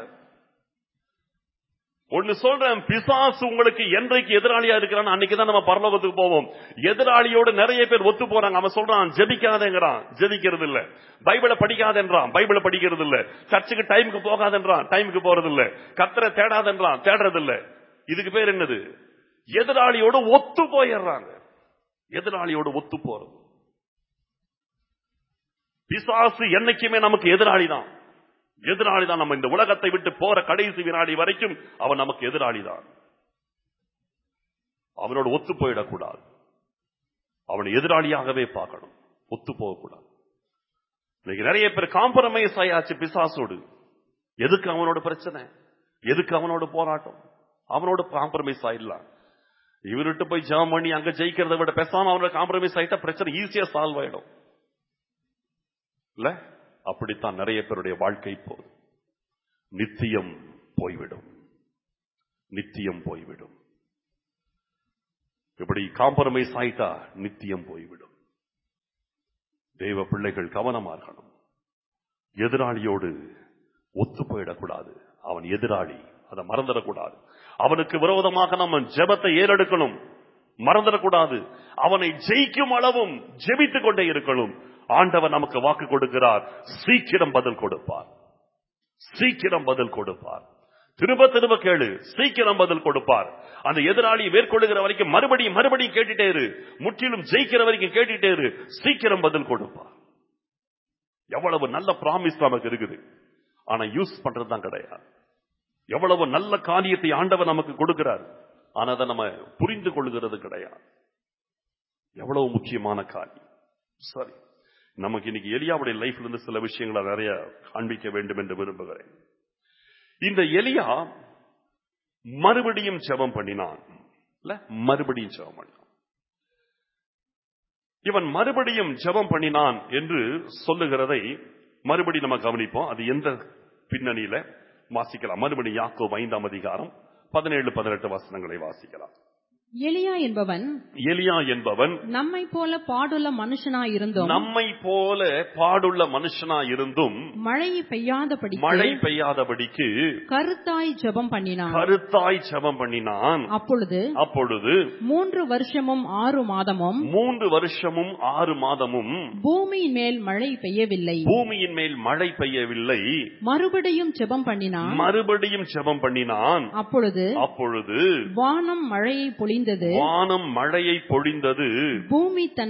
ஒன்னு சொல்றேன், பிசாசு உங்களுக்கு என்றைக்கு எதிராளியா இருக்கிறான் அன்னைக்குதான் நம்ம பரலோகத்துக்கு போவோம். எதிராளியோடு நிறைய பேர் ஒத்து போறாங்க. அவன் சொல்றான் ஜெபிக்காதேங்கிறான், ஜெபிக்கிறது இல்ல. பைபிளை படிக்காதேன்றான், பைபிளை படிக்கிறது இல்ல. சர்ச்சுக்கு டைமுக்கு போகாதேன்றான், டைமுக்கு போறது இல்ல. கர்த்தரை தேடாதேன்றான், தேடுறது இல்ல. இதுக்கு பேர் என்னது? எதிராளியோடு ஒத்து போயிடுறாங்க. எதிராளியோடு ஒத்து போறது. பிசாசு என்னைக்குமே நமக்கு எதிராளி தான். எதிராளி தான். நம்ம இந்த உலகத்தை விட்டு போற கடைசி வினாடி வரைக்கும் அவன் நமக்கு எதிராளி தான். அவனோட ஒத்து போயிடக்கூடாது. அவனை எதிராளியாகவே பார்க்கணும், ஒத்து போகக்கூடாது. இன்னைக்கு நிறைய பேர் காம்ப்ரமைஸ் ஆயாச்சு பிசாசோடு. எதுக்கு அவனோட பிரச்சனை, எதுக்கு அவனோட போராட்டம்? அவனோட காம்ப்ரமைஸ் ஆயிடலாம். இவர்கிட்ட போய் ஜெபம் பண்ணி அங்க ஜெயிக்கிறத விட பேசாம அவனோட காம்ப்ரமைஸ் ஆயிட்டா பிரச்சனை ஈஸியா சால்வ் ஆயிடும் இல்ல? அப்படித்தான் நிறைய பேருடைய வாழ்க்கை போகுது. நித்தியம் போய்விடும், நித்தியம் போய்விடும். இப்படி காம்ப்ரமைஸ் ஆயிட்டா நித்தியம் போய்விடும். தேவ பிள்ளைகள் கவனமா இருக்கணும். எதிராளியோடு ஒத்து போயிடக்கூடாது. அவன் எதிராளி, அதை மறந்துடக்கூடாது. அவனுக்கு விரோதமாக நம்ம ஜெபத்தை ஏறெடுக்கணும், மறந்துடக்கூடாது. அவனை ஜெயிக்கும் அளவும் ஜெபித்துக் கொண்டே இருக்கணும். ஆண்டவர் நமக்கு வாக்கு கொடுக்கிறார், சீக்கிரம் பதில் கொடுப்பார், சீக்கிரம் பதில் கொடுப்பார். திரும்ப திரும்ப கேளு, சீக்கிரம் பதில் கொடுப்பார். அந்த எதிராளியை மேற்கொள்ளுகிற வரைக்கும் மறுபடியும் மறுபடியும் கேட்டுட்டே இரு, முற்றிலும் ஜெயிக்கிற வரைக்கும் கேட்டுட்டே இரு, சீக்கிரம் பதில் கொடுப்பார். எவ்வளவு நல்ல பிராமிஸ் நமக்கு இருக்குது, ஆனா யூஸ் பண்றதுதான் கிடையாது. எவ்வளவு நல்ல காரியத்தை ஆண்டவர் நமக்கு கொடுக்கிறார், ஆனா அதை நம்ம புரிந்து கொள்கிறது கிடையாது. எவ்வளவு முக்கியமான காரியம். சரி, நமக்கு இன்னைக்கு எலியாவுடைய லைஃப்ல இருந்து சில விஷயங்களை நிறைய காண்பிக்க வேண்டும் என்று விரும்புகிறேன். இந்த எலியா மறுபடியும் ஜெபம் பண்ணினான். மறுபடியும் ஜெபம் பண்ணினான். இவன் மறுபடியும் ஜெபம் பண்ணினான் என்று சொல்லுகிறதை மறுபடியும் நம்ம கவனிப்போம். அது எந்த பின்னணியில வாசிக்கலாம்? மறுபடியும் யாக்கோபு 5ஆம் அதிகாரம் 17-18 வசனங்களை வாசிக்கலாம். எலியா என்பவன் நம்மை போல பாடுள்ள மனுஷனாயிருந்தும் மழை பெய்யாதபடிக்கு கருத்தாய் ஜெபம் பண்ணினான். அப்பொழுது 3 வருஷமும் 6 மாதமும் பூமியின் மேல் மழை பெய்யவில்லை. மறுபடியும் ஜெபம் பண்ணினான். அப்பொழுது வானம் மழையை பொழிந்தது. பூமி தன்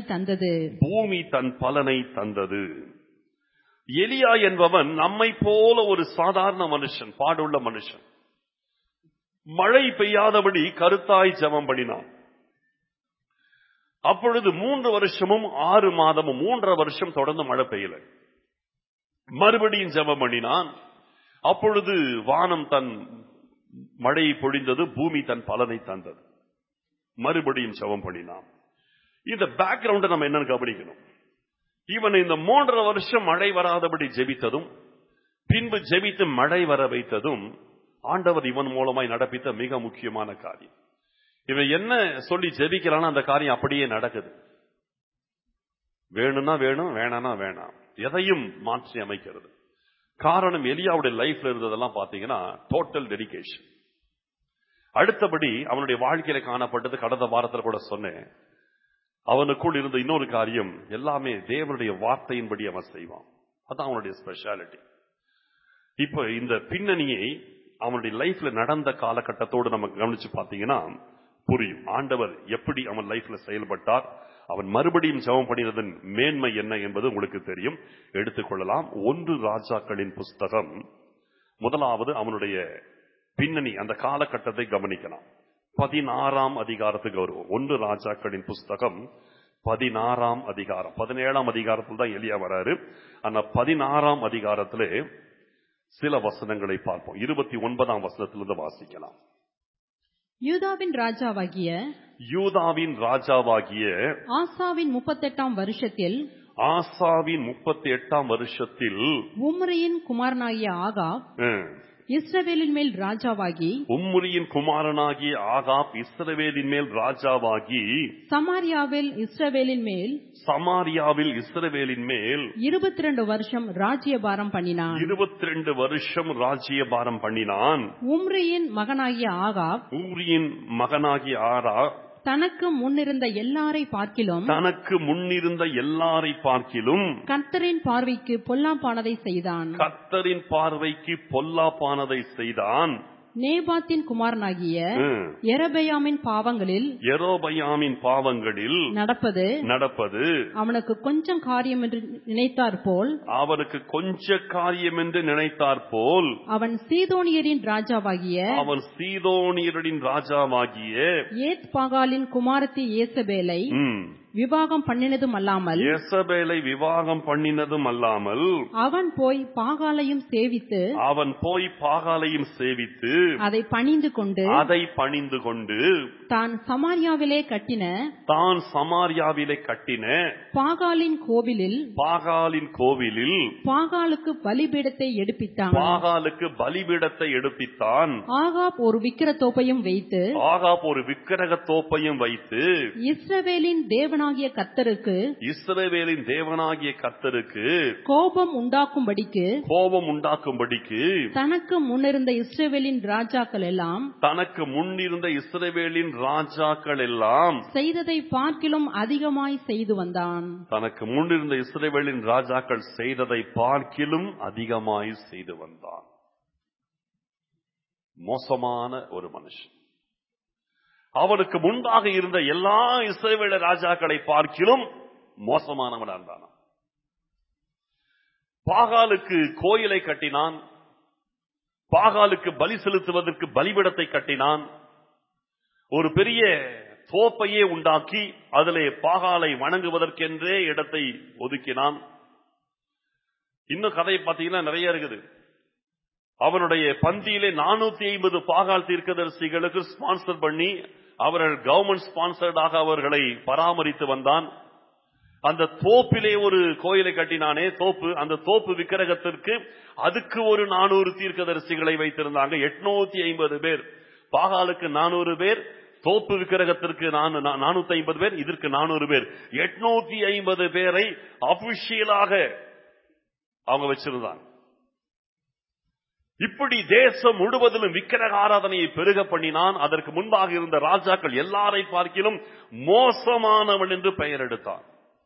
பலனை தந்தது. எலியா என்பவன் நம்மை போல ஒரு சாதாரண மனுஷன், பாடுள்ள மனுஷன். மழை பெய்யாதபடி கருத்தாய் ஜெபம் பண்ணினான். அப்பொழுது 3 வருஷமும் 6 மாதமும் 3.5 வருஷம் தொடர்ந்து மழை பெய்யல. மறுபடியும் ஜெபம் பண்ணினான். அப்பொழுது வானம் தன் மழையை பொழிந்தது, பூமி தன் பலனை தந்தது. மறுபடியும் ஜெபம் பண்ணினான். இந்த பேக்ரவுண்ட் நம்ம என்னன்னு கவனிக்கணும். இவன் இந்த 3.5 வருஷம் மழை வராதபடி ஜெபித்ததும், பின்பு ஜெபித்து மழை வர வைத்ததும் ஆண்டவர் இவன் மூலமாய் நடப்பித்த மிக முக்கியமான காரியம். இவன் என்ன சொல்லி ஜெபிக்கிறான், அந்த காரியம் அப்படியே நடக்குது. வேணும்னா வேணும், வேணானா வேணாம், எதையும் மாற்றி அமைக்கிறது. காரணம், எலியாவுடைய லைஃப்ல இருந்ததெல்லாம் பாத்தீங்கன்னா டோட்டல் டெடிகேஷன். அடுத்தபடி அவனுடைய வாழ்க்கையில காணப்பட்டது, கடந்த வாரத்தில் கூட சொன்னேன், அவனுக்குள் இருந்த இன்னொரு காரியம், எல்லாமே தேவனுடைய வார்த்தையின்படி அவன் செய்வான். அதான் அவனுடைய ஸ்பெஷாலிட்டி. இப்ப இந்த பின்னணியை அவனுடைய லைஃப்ல நடந்த காலகட்டத்தோடு நம்ம கவனிச்சு பாத்தீங்கன்னா புரியும் ஆண்டவர் எப்படி அவன் லைஃப்ல செயல்பட்டார். அவன் மறுபடியும் ஜெபம் பண்ணினதன் மேன்மை என்ன என்பது உங்களுக்கு தெரியும். எடுத்துக்கொள்ளலாம். 1 ராஜாக்களின் புஸ்தகம், முதலாவது அவனுடைய பின்னணி, அந்த காலகட்டத்தை கவனிக்கலாம். 16ஆம் அதிகாரத்துக்கு வருவோம். 1 ராஜாக்களின் புஸ்தகம் 16ஆம் அதிகாரம். 17ஆம் அதிகாரத்தில் தான் எலியா வராரு. ஆனா 16ஆம் அதிகாரத்திலே சில வசனங்களை பார்ப்போம். 29ஆம் வசனத்திலிருந்து வாசிக்கலாம். யூதாவின் ராஜாவாகிய ஆசாவின் 38ஆம் வருஷத்தில் உம்ரியின் குமாரனாகிய ஆகாப் இஸ்ரவேலின் மேல் ராஜாவாகி சமாரியாவில் இஸ்ரவேலின் மேல் 22 வருஷம் ராஜ்யபாரம் பண்ணினான். உம்ரியின் மகனாகிய ஆகாப் தனக்கு முன்னிருந்த எல்லாரை பார்க்கிலும் கர்த்தரின் பார்வைக்கு பொல்லாப்பானதை செய்தான். நேபாத்தின் குமாரனாகிய யெரொபெயாமின் பாவங்களில் நடப்பது அவனுக்கு கொஞ்சம் காரியம் என்று நினைத்தார் போல் அவன் சீதோனியரின் ராஜாவாகிய ஏத்பாகாலின் குமாரத்தி யேசபேலை விவாகம் பண்ணினதும் அல்லாமல் அவன் போய் பாகாலையும் சேவித்து அதை பணிந்து கொண்டு தான் சமாரியாவிலே கட்டின பாகாலின் கோவிலில் பாகாலுக்கு பலிபீடத்தை எடுப்பித்தான். ஆகாப் ஒரு விக்கிரகத்தோப்பையும் வைத்து இஸ்ரவேலின் தேவனாகிய கர்த்தருக்கு கோபம் உண்டாக்கும்படிக்கு தனக்கு முன்னிருந்த இஸ்ரவேலின் ராஜாக்கள் எல்லாம் செய்ததை பார்க்கிலும் அதிகமாய் செய்து வந்தான். தனக்கு முன்னிருந்த இஸ்ரவேலின் ராஜாக்கள் செய்ததை பார்க்கிலும் அதிகமாய் செய்து வந்தான். மோசமான ஒரு மனுஷன். அவனுக்கு முன்பாக இருந்த எல்லா இஸ்ரவேல் ராஜாக்களை பார்க்கிலும் மோசமானவனா இருந்தான். பாகாலுக்கு கோயிலை கட்டினான். பாகாலுக்கு பலி செலுத்துவதற்கு பலிபீடத்தை கட்டினான். ஒரு பெரிய தோப்பையே உண்டாக்கி அதிலே பாகாலை வணங்குவதற்கென்றே இடத்தை ஒதுக்கினான். இன்னும் கதையை பார்த்தீங்கன்னா நிறைய இருக்குது. அவனுடைய பந்தியிலே 450 பாகால் தீர்க்கதரிசிகளுக்கு ஸ்பான்சர் பண்ணி அவர்கள் கவர்மெண்ட் ஸ்பான்சர்டாக அவர்களை பராமரித்து வந்தான். அந்த தோப்பிலே ஒரு கோயிலை கட்டினானே தோப்பு, அந்த தோப்பு விக்கிரகத்திற்கு அதுக்கு ஒரு 400 தீர்க்கதரிசிகளை வைத்திருந்தாங்க. 850 பேர். பாகாலுக்கு 400 பேர், தோப்பு விக்கிரகத்திற்கு 450 பேர், இதற்கு 400 பேர். 850 பேரை அபிஷியலாக அவங்க வச்சிருந்தாங்க. இப்படி தேசம் முழுவதிலும் விக்கிரக ஆராதனையை பெருக பண்ணினான். அதற்கு முன்பாக இருந்த ராஜாக்கள் எல்லாரை பார்க்கிலும் மோசமானவன் என்று பெயர் எடுத்தான்.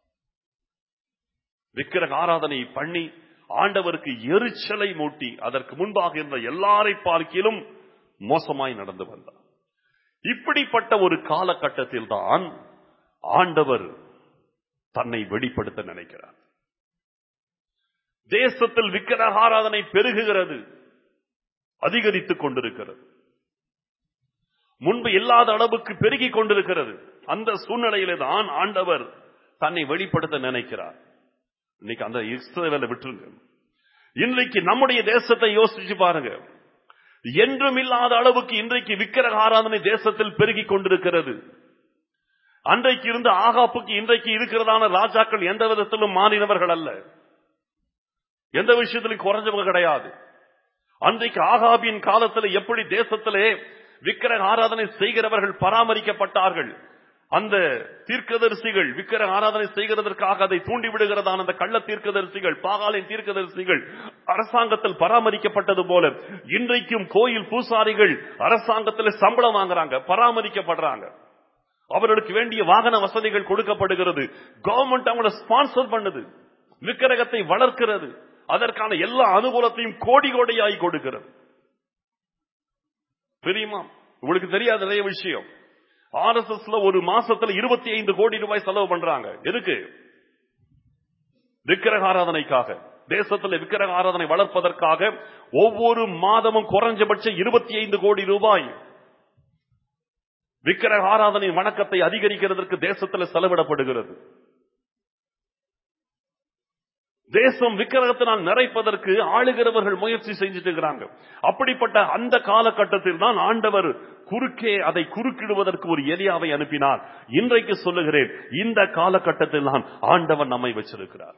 விக்கிரக ஆராதனை பண்ணி ஆண்டவருக்கு எரிச்சலை மூட்டி அதற்கு முன்பாக இருந்த எல்லாரை பார்க்கிலும் மோசமாய் நடந்து வந்தார். இப்படிப்பட்ட ஒரு காலகட்டத்தில் தான் ஆண்டவர் தன்னை வெளிப்படுத்த நினைக்கிறார். தேசத்தில் விக்கிரக ஆராதனை பெருகுகிறது, அதிகரித்துக் கொண்டிருக்கிறது, முன்பு இல்லாத அளவுக்கு பெருகிக் கொண்டிருக்கிறது. அந்த சூழ்நிலையிலே தான் ஆண்டவர் தன்னை வெளிப்படுத்த நினைக்கிறார். இன்னைக்கு அந்த இஸ்ரவேலை விட்டுருங்க. இன்றைக்கு நம்முடைய தேசத்தை யோசிச்சு பாருங்க. என்றும் இல்லாத அளவுக்கு இன்றைக்கு விக்கிரக ஆராதனை தேசத்தில் பெருகிக் கொண்டிருக்கிறது. அன்றைக்கு இருந்த ஆகாப்புக்கு இன்றைக்கு இருக்கிறதான ராஜாக்கள் எந்த விதத்திலும் மாறினவர்கள் அல்ல, எந்த விஷயத்திலும் குறைஞ்சவங்க கிடையாது. அன்றைக்கு ஆகாபின் காலத்தில் எப்படி தேசத்திலே விக்கிரக ஆராதனை செய்கிறவர்கள் பராமரிக்கப்பட்டார்கள், அந்த தீர்க்கதரிசிகள் விக்கிரக ஆராதனை செய்கிறதற்காக அதை தூண்டிவிடுகிறதான அந்த கள்ள தீர்க்கதரிசிகள், பாகாலின் தீர்க்கதரிசிகள் அரசாங்கத்தில் பராமரிக்கப்பட்டது போல இன்றைக்கும் கோயில் பூசாரிகள் அரசாங்கத்தில் சம்பளம் வாங்குறாங்க, பராமரிக்கப்படுறாங்க. அவர்களுக்கு வேண்டிய வாகன வசதிகள் கொடுக்கப்படுகிறது. கவர்மெண்ட் அவங்களை ஸ்பான்சர் பண்ணுது, விக்கிரகத்தை வளர்க்கிறது, அதற்கான எல்லா அனுகூலத்தையும் கோடி கோடியாய் கொடுக்கிறது. தெரியுமா? உங்களுக்கு தெரியாத நிறைய விஷயம். RSSல ஒரு மாசத்துல 25 கோடி ரூபாய் செலவு பண்றாங்க. எதுக்கு? விக்கிரக ஆராதனைக்காக. தேசத்தில் விக்கிரக ஆராதனை வளர்ப்பதற்காக ஒவ்வொரு மாதமும் குறைஞ்சபட்சம் 25 கோடி ரூபாய் விக்கிரக ஆராதனை வணக்கத்தை அதிகரிக்கிறதற்கு தேசத்தில் செலவிடப்படுகிறது. தேசம் விக்கிரகத்தினால் நிறைப்பதற்கு ஆளுகிறவர்கள் முயற்சி செஞ்சுட்டு இருக்கிறாங்க. அப்படிப்பட்ட அந்த காலகட்டத்தில் தான் ஆண்டவர் குறுக்கே அதை குறுக்கிடுவதற்கு ஒரு எலியாவை அனுப்பினார். இன்றைக்கு சொல்லுகிறேன், இந்த காலகட்டத்தில் தான் ஆண்டவர் நம்மை வச்சிருக்கிறார்.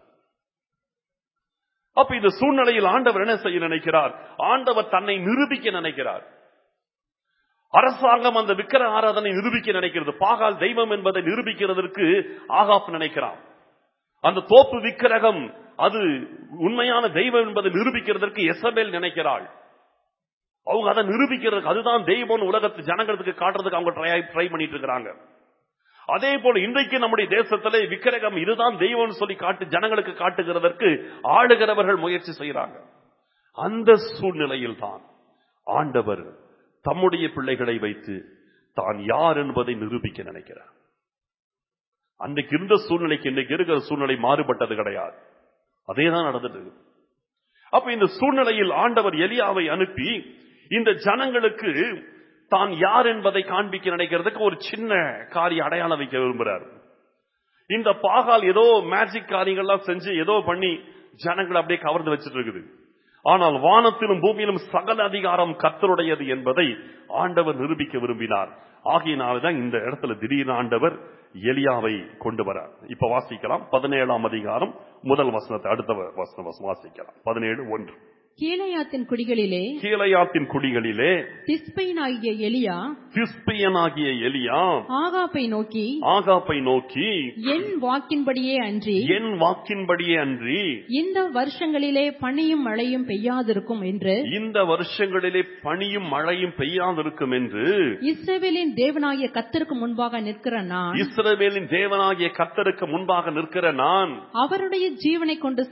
அப்ப இந்த சூழ்நிலையில் ஆண்டவர் என்ன செய்ய நினைக்கிறார்? ஆண்டவர் தன்னை நிரூபிக்க நினைக்கிறார். அரசாங்கம் அந்த விக்கிரக ஆராதனை நிரூபிக்க நினைக்கிறது. பாகால் தெய்வம் என்பதை நிரூபிக்கிறதற்கு ஆகாப் நினைக்கிறான். அந்த தோப்பு விக்கிரகம் அது உண்மையான தெய்வம் என்பதை நிரூபிக்கிறதற்கு எசபேல் நினைக்கிறாள். அவங்க அதை நிரூபிக்கிறதுக்கு அதுதான் தெய்வம் உலகத்து ஜனங்களுக்கு காட்டுறதுக்கு அவங்க ட்ரை பண்ணிட்டு இருக்கிறாங்க. அதே போல இன்றைக்கு நம்முடைய தேசத்திலே விக்கிரகம் இதுதான் தெய்வம் சொல்லி ஜனங்களுக்கு காட்டுகிறதற்கு ஆளுகிறவர்கள் முயற்சி செய்யறாங்க. அந்த சூழ்நிலையில் தான் ஆண்டவர் தம்முடைய பிள்ளைகளை வைத்து தான் யார் என்பதை நிரூபிக்க நினைக்கிறார். அன்றைக்கு இருந்த சூழ்நிலைக்கு இன்னைக்கு இருக்கிற சூழ்நிலை மாறுபட்டது கிடையாது, அதேதான் நடந்துட்டு. அப்ப இந்த சூழ்நிலையில் ஆண்டவர் எலியாவை அனுப்பி இந்த ஜனங்களுக்கு தான் யார் என்பதை காண்பிக்க நினைக்கிறதுக்கு ஒரு சின்ன காரிய அடையாளம் வைக்க விரும்புகிறார். இந்த பாகால் ஏதோ மேஜிக் காரியங்கள்லாம் செஞ்சு ஏதோ பண்ணி ஜனங்களை அப்படியே கவர்ந்து வச்சிட்டு இருக்குது. ஆனால் வானத்திலும் பூமியிலும் சகல அதிகாரம் கர்த்தருடையது என்பதை ஆண்டவர் நிரூபிக்க விரும்பினார். ஆகையினால்தான் இந்த இடத்துல திடீர்னு ஆண்டவர் எலியாவை கொண்டு வரார். இப்ப வாசிக்கலாம் 17ஆம் அதிகாரம் முதல் வசனத்தை அடுத்த வசனம் வாசிக்கலாம். 17:1. கீலேயாத்தின் குடிகளிலே திஸ்பியனாகிய எலியா ஆகாப்பை நோக்கி என் வாக்கின்படியே அன்றி இந்த வருஷங்களிலே பனியும் மழையும் பெய்யாதிருக்கும் என்று இஸ்ரவேலின் தேவனாகிய கர்த்தருக்கு முன்பாக நிற்கிற நான் அவருடைய ஜீவனை கொண்டு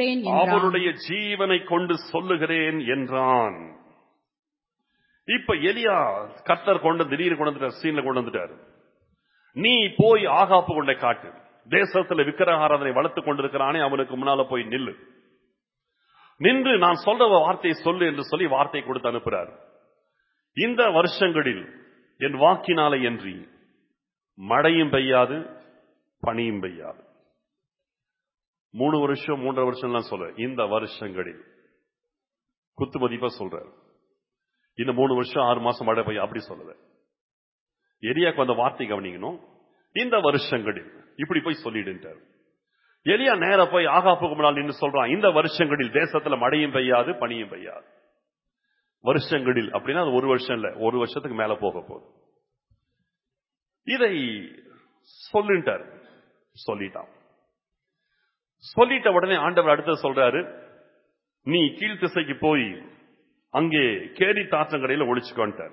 சொல்லுகிறேன் என்றான். இப்ப எலியா கர்த்தர் திடீர்னு கொண்டு வந்துட்டார், சீன்ல கொண்டு வந்துட்டார். நீ போய் ஆகாப்பு கொண்டை காட்டு, தேசத்துல விக்கிரக ஆராதனை வளர்த்துக் கொண்டிருக்கிறானே அவனுக்கு முன்னால போய் நின்று நான் சொல்ற வார்த்தையை சொல்லு என்று சொல்லி வார்த்தை கொடுத்து அனுப்புறார். இந்த வருஷங்களில் என் வாக்கினாலே அன்றி மழையும் பெய்யாது பனியும் பெய்யாது. 3 வருஷம் 3.5 வருஷம் சொல்ல, இந்த வருஷங்களில் குத்து மதிப்பா சொல்றாரு. இந்த 3 வருஷம் 6 மாசம் மழை பெய்யும் அப்படி சொல்லல. எலியாக்கு அந்த வார்த்தை கவனிக்கணும். இந்த வருஷங்களில் இப்படி போய் சொல்லிடுன்றார். எலியா நேர போய் ஆகாப்புக்கு முன்னால் நின்று சொல்றான், இந்த வருஷங்களில் தேசத்துல மழையும் பெய்யாது பனியும் பெய்யாது. வருஷங்களில் அப்படின்னா அது 1 வருஷம் இல்ல, 1 வருஷத்துக்கு மேல போக போகுது. இதை சொல்லிட்டார். சொல்லிட்டான். சொல்லிட்ட உடனே ஆண்டவர் அடுத்து சொல்றாரு, நீ கீழ் திசைக்கு போய் அங்கே கேரி தாற்றங்கரையில ஒளிச்சுக்கொண்டார்.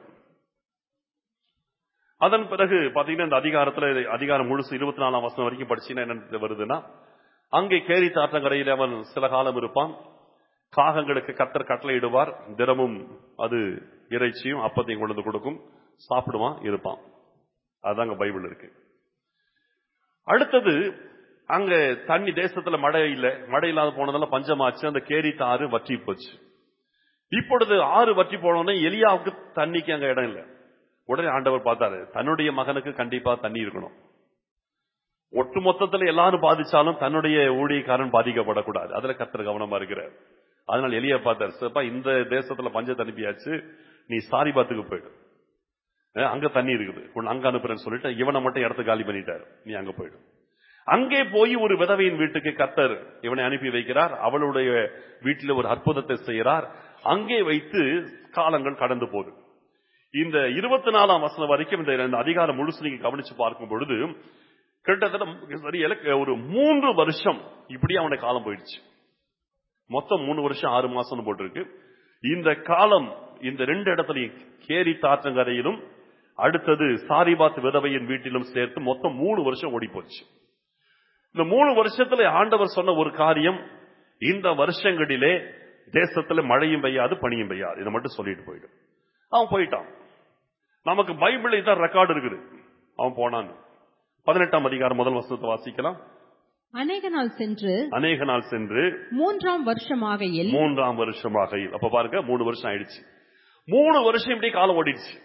அதன் பிறகு பாத்தீங்கன்னா இந்த அதிகாரம் முழுசு 24ஆம் வசனம் வரைக்கும் படிச்சீங்கன்னா என்ன வருதுன்னா, அங்கே கேரி தாற்றங்கரையில் அவன் சில காலம் இருப்பான். காகங்களுக்கு கர்த்தர் கட்டளை இடுவார், தினமும் அது இறைச்சியும் அப்பத்தையும் கொண்டு கொடுக்கும், சாப்பிடுவான், இருப்பான். அதுதாங்க பைபிள் இருக்கு. அடுத்தது அங்க தண்ணி தேசத்துல மழை இல்லாத போனதால பஞ்சமாச்சு. அந்த கேரி ஆறு வற்றி போச்சு. இப்பொழுது ஆறு வற்றி போனோடனே எலியாவுக்கு தண்ணிக்கு அங்க இடம் இல்லை. உடனே ஆண்டவர் பார்த்தாரு, தன்னுடைய மகனுக்கு கண்டிப்பா தண்ணி இருக்கணும். ஒட்டு மொத்தத்துல எல்லாரும் பாதிச்சாலும் தன்னுடைய ஊழியக்காரன் பாதிக்கப்படக்கூடாது. அதுல கர்த்தர் கவனமா இருக்கிறார். அதனால எலியா பார்த்தாரு, சரிப்பா இந்த தேசத்துல பஞ்சத்தை அனுப்பியாச்சு, நீ சாரிபாத்துக்கு போயிடு, அங்க தண்ணி இருக்குது, அங்க அனுப்புறேன்னு சொல்லிட்டு இவனை மட்டும் இடத்த காலி பண்ணிட்டாரு, நீ அங்க போயிடு. அங்கே போய் ஒரு விதவையின் வீட்டுக்கு கர்த்தர் இவனை அனுப்பி வைக்கிறார். அவளுடைய வீட்டில் ஒரு அற்புதத்தை செய்கிறார். அங்கே வைத்து காலங்கள் கடந்து போகுது. இந்த 24ஆம் வசனம் வரைக்கும் இந்த அதிகாரம் முழுசு நீங்க கவனிச்சு பார்க்கும் பொழுது கிட்டத்தட்ட ஒரு 3 வருஷம் இப்படி அவனை காலம் போயிடுச்சு. மொத்தம் 3 வருஷம் 6 மாசம் போட்டிருக்கு. இந்த காலம் இந்த 2 இடத்துலையும் கேரி தாற்றங்கரையிலும் அடுத்தது சாரிபாத் விதவையின் வீட்டிலும் சேர்த்து மொத்தம் 3 வருஷம் ஓடி போச்சு. இந்த 3 வருஷத்துல ஆண்டவர் சொன்ன ஒரு காரியம், இந்த வருஷங்களிலே தேசத்துல மழையும் பெய்யாது பனியும் பெய்யாது, இதை மட்டும் சொல்லிட்டு போயிடும். அவன் போயிட்டான். நமக்கு பைபிள் தான் ரெக்கார்டு இருக்குது. அவன் போனான். 18ஆம் அதிகாரம் முதல் வசனத்தை வாசிக்கலாம். அநேக நாள் சென்று 3ஆம் வருஷமாகையில் அப்ப பாருங்க 3 வருஷம் ஆயிடுச்சு. 3 வருஷம் இப்படி காலம் ஓடிடுச்சு.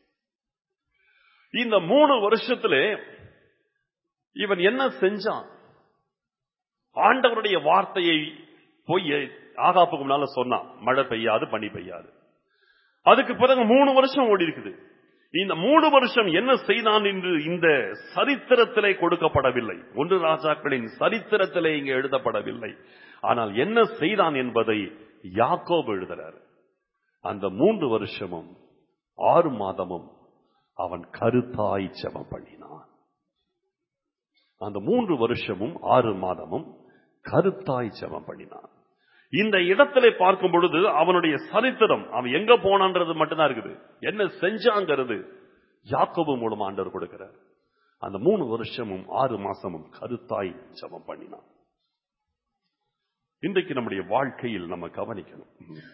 இந்த 3 வருஷத்துல இவன் என்ன செஞ்சான்? ஆண்டவருடைய வார்த்தையை போய் ஆகாப்புக்கு முன்னால சொன்னான், மழை பெய்யாது பனி பெய்யாது. அதுக்கு பிறகு 3 வருஷம் ஓடி இருக்குது. இந்த 3 வருஷம் என்ன செய்தான் என்று இந்த சரித்திரத்திலே கொடுக்கப்படவில்லை. 1 ராஜாக்களின் சரித்திரத்திலே இங்கே எழுதப்படவில்லை. ஆனால் என்ன செய்தான் என்பதை யாக்கோபு எழுதுகிறார். அந்த 3 வருஷமும் 6 மாதமும் அவன் கருத்தாய் ஜெபம் பண்ணினான். அந்த 3 வருஷமும் 6 மாதமும் கருத்தாய் ஜெபம் பண்ணினான். இந்த இடத்திலே பார்க்கும் பொழுது அவனுடைய சரித்திரம், அவன் எங்க போனான்றது மட்டும்தான் இருக்குது. என்ன செஞ்சாங்கிறது யாக்கோபு மூலமா ஆண்டவர் கொடுக்கிறார். அந்த 3 வருஷமும் 6 மாசமும் கருத்தாய் ஜெபம் பண்ணினான். இன்றைக்கு நம்முடைய வாழ்க்கையில் நம்ம கவனிக்கணும்.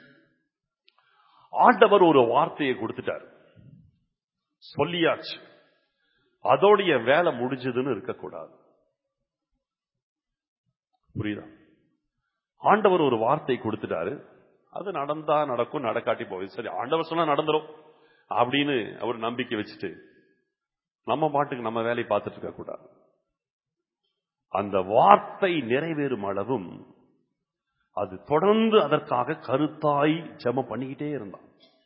ஆண்டவர் ஒரு வார்த்தையை கொடுத்துட்டார், சொல்லியாச்சு, அதோடைய வேலை முடிஞ்சதுன்னு இருக்கக்கூடாது. புரியுதா? ஆண்டவர் ஒரு வார்த்தை கொடுத்துட்டாரு, அது நடந்தா நடக்கும், நடக்காட்டி போகுது. சரி, ஆண்டவர் சொன்னா நடந்துரும் அப்படின்னு அவர் நம்பிக்கை வச்சுட்டு நம்ம பாட்டுக்கு நம்ம வேலையை பார்த்துட்டு இருக்க கூடாது. அந்த வார்த்தை நிறைவேறும் அளவும் அது தொடர்ந்து அதற்காக கருத்தாய் ஜெபம் பண்ணிக்கிட்டே இருந்தான்.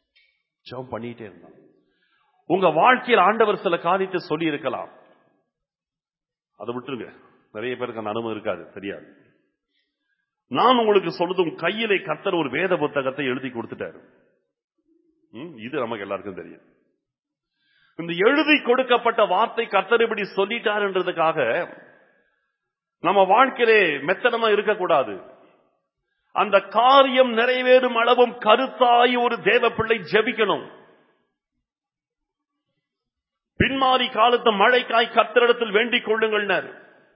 உங்க வாழ்க்கையில் ஆண்டவர் சில காரியத்தை சொல்லி இருக்கலாம், அதை விட்டுருங்க. நிறைய பேருக்கு அந்த அனுபவம் இருக்காது, தெரியாது. நான் உங்களுக்கு சொல்றதும், கையிலே கர்த்தர் ஒரு வேத புத்தகத்தை எழுதி கொடுத்துட்டாரு. இது நமக்கு எல்லாருக்கும் தெரியும். இந்த எழுதி கொடுக்கப்பட்ட வார்த்தை கர்த்தர் இப்படி சொல்லிட்டார் என்றதுக்காக நம்ம வாழ்க்கையிலே மெத்தனமா இருக்கக்கூடாது. அந்த காரியம் நிறைவேறும் அளவும் கருத்தாய் ஒரு தேவ பிள்ளை ஜெபிக்கணும். பின்மாறி காலத்து மழைக்காய் கர்த்தரிடத்தில் வேண்டிக் கொள்ளுங்கள்.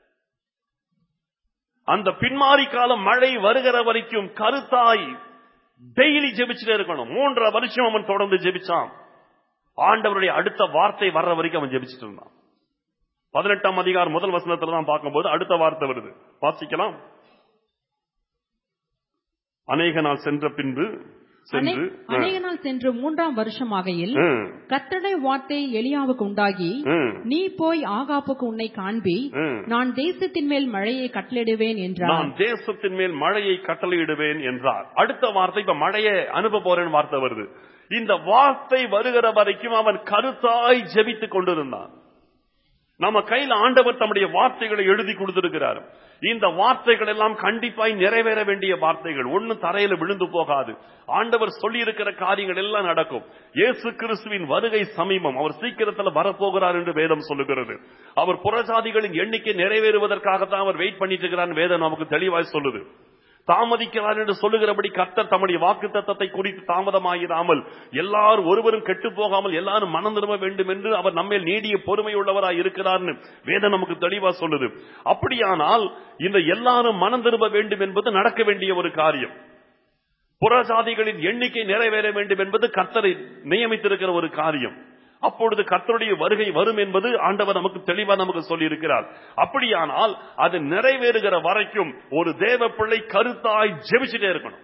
அந்த பின்மாறி காலம் மழை வருகிற வரைக்கும் கருத்தாய் டெய்லி ஜெபிச்சுட்டே இருக்கணும். 3.5 வருஷம் அவன் தொடர்ந்து ஜெபிச்சான். ஆண்டவருடைய அடுத்த வார்த்தை வர்ற வரைக்கும் அவன் ஜெபிச்சுட்டு இருந்தான். 18ஆம் அதிகாரம் முதல் வசனத்துல தான் பார்க்கும்போது அடுத்த வார்த்தை வருது, வாசிக்கலாம். அநேக நாள் சென்ற பின்பு சென்று அநேக நாள் சென்று 3ஆம் வருஷமாகையில் கர்த்தருடைய வார்த்தை எலியாவுக்கு உண்டாகி, நீ போய் ஆகாப்புக்கு உன்னை காண்பி, நான் தேசத்தின் மேல் மழையை கட்டளையிடுவேன் என்றார். நான் தேசத்தின் மேல் மழையை கட்டளையிடுவேன் என்றார். அடுத்த வார்த்தை, இப்ப மழையை அனுப்ப போறேன்னு வார்த்தை வருது. இந்த வார்த்தை வருகிற வரைக்கும் அவன் கருத்தாய் ஜெபித்துக் கொண்டிருந்தான். நம்ம கையில் ஆண்டவர் தம்முடைய வார்த்தைகளை எழுதி கொடுத்திருக்கிறார். இந்த வார்த்தைகள் எல்லாம் கண்டிப்பாய் நிறைவேற வேண்டிய வார்த்தைகள், ஒண்ணு தரையில விழுந்து போகாது. ஆண்டவர் சொல்லி இருக்கிற காரியங்கள் எல்லாம் நடக்கும். இயேசு கிறிஸ்துவின் வருகை சமீபம், அவர் சீக்கிரத்தில் வரப்போகிறார் என்று வேதம் சொல்லுகிறது. அவர் புறஜாதிகளின் எண்ணிக்கை நிறைவேறுவதற்காகத்தான் அவர் வெயிட் பண்ணிட்டு இருக்கிறார். வேதம் நமக்கு தெளிவாய் சொல்லுது. தாமதிக்கிறார் என்று சொல்லுகிறபடி கர்த்தர் தம்முடைய வாக்குத்தத்தத்தை குறித்து தாமதமாயிராமல், எல்லாரும் ஒருவரும் கெட்டு போகாமல் எல்லாரும் மனம் திரும்ப வேண்டும் என்று அவர் நம்மேல் நீடிய பொறுமை உள்ளவராய் இருக்கிறார் வேதம் நமக்கு தெளிவா சொல்லுது. அப்படியானால் இந்த எல்லாரும் மனம் திரும்ப வேண்டும் என்பது நடக்க வேண்டிய ஒரு காரியம். புறஜாதிகளின் எண்ணிக்கை நிறைவேற வேண்டும் என்பது கர்த்தரை நியமித்திருக்கிற ஒரு காரியம். அப்பொழுது கர்த்தருடைய வருகை வரும் என்பது ஆண்டவர் நமக்கு தெளிவா நமக்கு சொல்லி இருக்கிறார். அப்படியானால் அது நிறைவேறுகிற வரைக்கும் ஒரு தேவ பிள்ளை கருத்தாய் ஜெபிச்சுட்டே இருக்கணும்.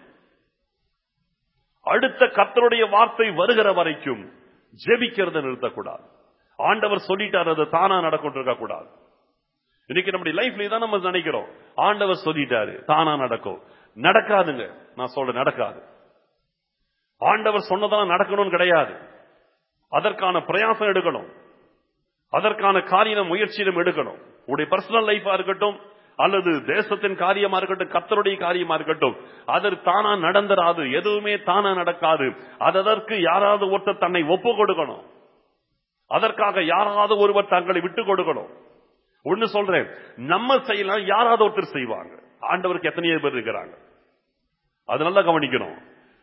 அடுத்த கர்த்தருடைய வார்த்தை வருகிற வரைக்கும் ஜெபிக்கிறத நிறுத்தக்கூடாது. ஆண்டவர் சொல்லிட்டார், அது தானா நடக்கும் இருக்க கூடாது. இன்னைக்கு நம்முடைய லைஃப்ல தான் நம்ம நினைக்கிறோம், ஆண்டவர் சொல்லிட்டாரு தானா நடக்கும். நடக்காதுங்க. நான் சொல்றேன், நடக்காது. ஆண்டவர் சொன்னதான் நடக்கணும்னு கிடையாது. அதற்கான பிரயாசம் எடுக்கணும். அதற்கான காரியம் முயற்சியிலும் எடுக்கணும். உங்களுடைய பர்சனல் லைஃபா இருக்கட்டும், அல்லது தேசத்தின் காரியமா இருக்கட்டும், கர்த்தருடைய காரியமா இருக்கட்டும், அது தானா நடந்துராது. எதுவுமே தானா நடக்காது. அதற்கு யாராவது ஒருத்தர் தன்னை ஒப்பு கொடுக்கணும். அதற்காக யாராவது ஒருவர் தங்களை விட்டு கொடுக்கணும். ஒன்னு சொல்றேன், நம்ம செய்யலாம், யாராவது ஒருத்தர் செய்வாங்க. ஆண்டவருக்கு எத்தனையோ பேர் இருக்கிறாங்க. அது நல்லா கவனிக்கணும்.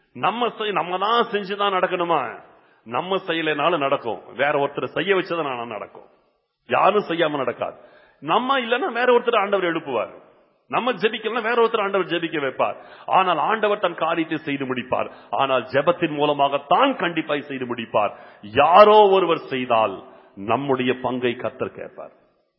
நம்ம தான் செஞ்சுதான் நடக்கணுமா? நம்ம செய்யலனாலும் நடக்கும். வேற ஒருத்தர் செய்ய வச்சதான் நடக்கும். யாரும் செய்யாம நடக்காது. நம்ம இல்லைன்னா வேற ஒருத்தர் ஆண்டவர் எழுப்புவார். நம்ம ஜெபிக்கலாம், வேற ஒருத்தர் ஆண்டவர் ஜெபிக்க வைப்பார். ஆனால் ஆண்டவர் தன் காரியத்தை செய்து முடிப்பார். ஆனால் ஜெபத்தின் மூலமாகத்தான் கண்டிப்பாய் செய்து முடிப்பார். யாரோ ஒருவர் செய்தால் நம்முடைய பங்கை கர்த்தர் கேட்பார்.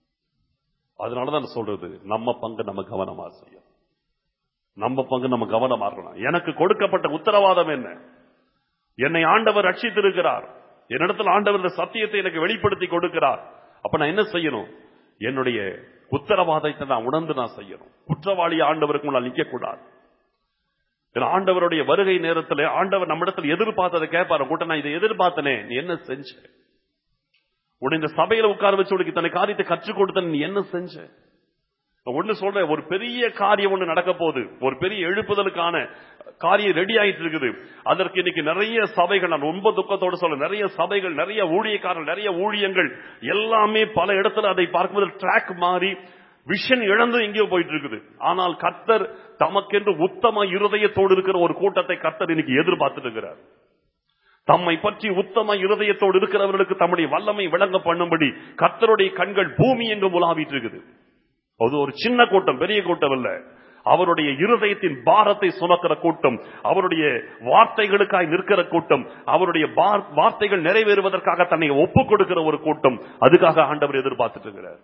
அதனாலதான் சொல்றது, நம்ம பங்கு நம்ம கவனமா செய்யும். நம்ம பங்கு நம்ம கவனமா இருக்கணும். எனக்கு கொடுக்கப்பட்ட உத்தரவாதம் என்ன? என்னை ஆண்டவர் ரட்சித்திருக்கிறார். என்னிடத்தில் ஆண்டவர் இந்த சத்தியத்தை எனக்கு வெளிப்படுத்தி கொடுக்கிறார். அப்ப நான் என்ன செய்யணும்? என்னுடைய உத்தரவாதத்தை நான் உணர்ந்து நான் செய்யணும். குற்றவாளி ஆண்டவருக்கு முன்னால் நிற்க கூடாது. ஆண்டவருடைய வருகை நேரத்தில் ஆண்டவர் நம்மிடத்தில் எதிர்பார்த்ததை கேட்பாரு. கூட்ட, நான் இதை எதிர்பார்த்தனே, நீ என்ன செஞ்ச? உன்னை இந்த சபையில உட்கார வச்சு உனக்கு இத்தனை காரியத்தை கற்றுக் கொடுத்த, நீ என்ன செஞ்ச? ஒண்ணு சொல்றேன், ஒரு பெரிய காரியம் ஒண்ணு நடக்க போகுது. ஒரு பெரிய எழுப்புதலுக்கான காரியம் ரெடி ஆயிட்டு இருக்குது. அதற்கு இன்னைக்கு நிறைய சபைகள், நான் ரொம்ப துக்கத்தோடு சொல்ல, நிறைய சபைகள், நிறைய ஊழியக்காரர்கள், நிறைய ஊழியங்கள் எல்லாமே பல இடத்துல அதை பார்க்கும்போது ட்ராக் மாறி விஷன் இழந்து எங்கேயோ போயிட்டு இருக்குது. ஆனால் கர்த்தர் தமக்கென்று உத்தம இருதயத்தோடு இருக்கிற ஒரு கூட்டத்தை கர்த்தர் இன்னைக்கு எதிர்பார்த்துட்டு இருக்கிறார். தம்மை பற்றி உத்தம இருதயத்தோடு இருக்கிறவர்களுக்கு தம்முடைய வல்லமை விளங்க பண்ணும்படி கர்த்தருடைய கண்கள் பூமி எங்கும் உலாவிட்டு இருக்குது. அது ஒரு சின்ன கூட்டம், பெரிய கூட்டம் அல்ல. அவருடைய இருதயத்தின் பாரத்தை சுமக்கிற கூட்டம், அவருடைய வார்த்தைகளுக்காய் நிற்கிற கூட்டம், அவருடைய வார்த்தைகள் நிறைவேறுவதற்காக தன்னை ஒப்புக் கொடுக்கிற ஒரு கூட்டம். அதுக்காக ஆண்டவர் எதிர்பார்த்துட்டு இருக்கிறார்.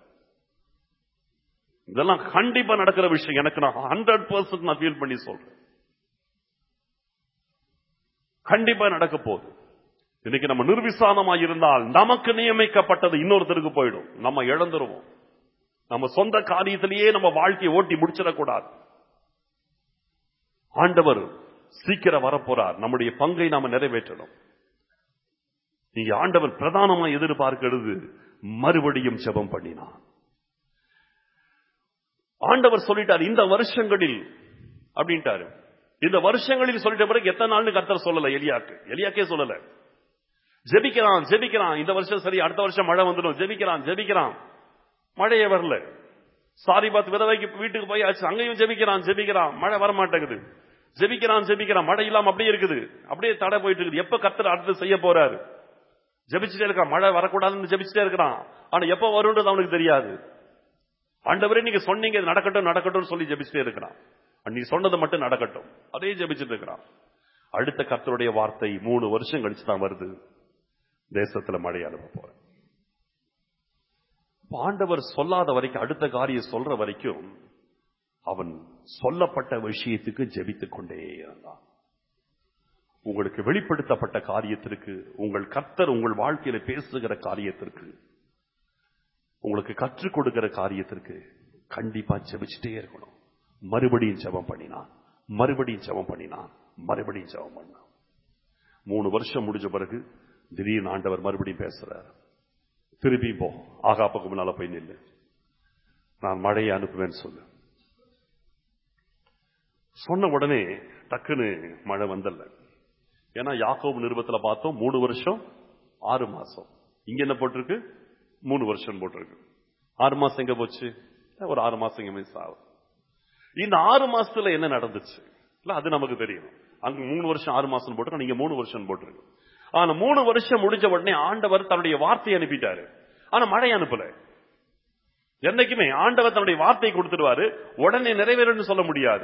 இதெல்லாம் கண்டிப்பா நடக்கிற விஷயம். எனக்கு நான் 100% நான் ஃபீல் பண்ணி சொல்றேன். கண்டிப்பா நடக்க போகுது. இன்னைக்கு நம்ம நிர்விசாரமா இருந்தால் நமக்கு நியமிக்கப்பட்டது இன்னொருத்தருக்கு போயிடும். நம்ம இழந்துருவோம். நம்ம சொந்த காரியத்திலேயே நம்ம வாழ்க்கையை ஓட்டி முடிச்சிடக்கூடாது. ஆண்டவர் சீக்கிரம் வரப்போறார். நம்முடைய பங்கை நாம நிறைவேற்றணும். நீங்க ஆண்டவர் பிரதானமா எதிர்பார்க்கிறது மறுபடியும் ஜெபம் பண்ணினான். ஆண்டவர் சொல்லிட்டார் இந்த வருஷங்களில் அப்படின்ட்டாரு. இந்த வருஷங்களில் சொல்லிட்ட பிறகு எத்தனை நாள்னு கர்த்தர் சொல்லல. எலியாக்கே சொல்லல. ஜெபிக்கிறான் ஜெபிக்கிறான், இந்த வருஷம் சரி, அடுத்த வருஷம் மழை வந்துடும், ஜெபிக்கிறான் ஜெபிக்கிறான், மழையே வரல. சாரிபாத் விதவைக்கு வீட்டுக்கு போய் ஆச்சு, அங்கேயும் ஜெபிக்கிறான் ஜெபிக்கிறான், மழை வர மாட்டேங்குது. ஜெபிக்கிறான் ஜெபிக்கிறான், மழை இல்லாம அப்படியே இருக்குது, அப்படியே தடை போயிட்டு இருக்குது. எப்ப கர்த்தர் அடுத்து செய்ய போறாரு? ஜெபிச்சுட்டே இருக்கான். மழை வரக்கூடாதுன்னு ஜெபிச்சுட்டே இருக்கிறான். ஆனா எப்ப வரும்ன்றது அவனுக்கு தெரியாது. ஆண்டவரே நீங்க சொன்னீங்க நடக்கட்டும் நடக்கட்டும் சொல்லி ஜெபிச்சுட்டே இருக்கிறான். நீ சொன்னது மட்டும் நடக்கட்டும், அதே ஜெபிச்சுட்டு இருக்கிறான். அடுத்த கர்த்தருடைய வார்த்தை 3 வருஷம் கழிச்சு தான் வருது. தேசத்துல மழை அனுப்ப போற. ஆண்டவர் சொல்லாத வரைக்கும், அடுத்த காரியம் சொல்ற வரைக்கும் அவன் சொல்லப்பட்ட விஷயத்துக்கு ஜெபித்துக் கொண்டே இருந்தான். உங்களுக்கு வெளிப்படுத்தப்பட்ட காரியத்திற்கு, உங்கள் கர்த்தர் உங்கள் வாழ்க்கையில பேசுகிற காரியத்திற்கு, உங்களுக்கு கற்றுக் கொடுக்கிற காரியத்திற்கு கண்டிப்பா ஜெபிச்சுட்டே இருக்கணும். மறுபடியும் ஜெபம் பண்ணினான், மறுபடியும் ஜெபம் பண்ணினான், மறுபடியும் ஜெபம் பண்ணான். 3 வருஷம் முடிஞ்ச பிறகு திடீர்னு ஆண்டவர் மறுபடியும் பேசுறார். திருப்பி போ, ஆகாப்புக்கு முன்னால போய் நில்லு, நான் மழையை அனுப்புவேன்னு சொல்லு. சொன்ன உடனே டக்குன்னு மழை வந்தல்ல. ஏன்னா யாக்கோபு நிருபத்தில் பார்த்தோம் 3 வருஷம் 6 மாசம். இங்க என்ன போட்டிருக்கு? 3 வருஷம் போட்டிருக்கு. 6 மாசம் எங்க போச்சு? ஒரு 6 மாசம் இங்க மிஸ் ஆகும். இந்த 6 மாசத்துல என்ன நடந்துச்சு இல்ல, அது நமக்கு தெரியும். அங்க 3 வருஷம் 6 மாசம் போட்டிருக்கு, நீங்க 3 வருஷம் போட்டிருக்கு. ஆனா 3 வருஷம் முடிஞ்ச உடனே ஆண்டவர் தன்னுடைய வார்த்தையை அனுப்பிட்டாரு. ஆனா மழை அனுப்பல. என்னைக்குமே ஆண்டவர் தன்னுடைய வார்த்தையை கொடுத்துருவாரு, உடனே நிறைவேறுன்னு சொல்ல முடியாது.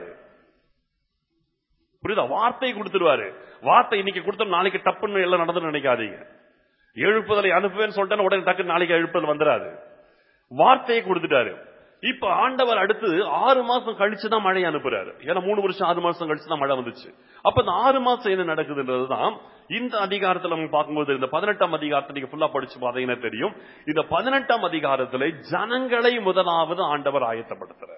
புரியுதா? வார்த்தை கொடுத்துருவாரு. வார்த்தை இன்னைக்கு கொடுத்தோம், நாளைக்கு டப்புன்னு எல்லாம் நடந்து நினைக்காதீங்க. எழுப்புதலை அனுப்புவேன்னு சொல்லிட்டேன்னு உடனே டக்கு நாளைக்கு எழுப்புதல் வந்துடாது. வார்த்தையை கொடுத்துட்டாரு. இப்ப ஆண்டவர் அடுத்து 6 மாசம் கழிச்சுதான் மழை அனுப்புறாரு. ஏன்னா 3 வருஷம் 6 மாசம் கழிச்சுதான் மழை வந்துச்சு. அப்ப இந்த 6 மாசம் என்ன நடக்குதுன்றதுதான் இந்த அதிகாரத்துல நம்ம பார்க்கும்போது, இந்த 18ஆம் அதிகாரத்தை நீங்க ஃபுல்லா படிச்சு பாத்தீங்கன்னா தெரியும். இந்த 18ஆம் அதிகாரத்துல ஜனங்களை முதலாவது ஆண்டவர் ஆயத்தப்படுத்துறாரு.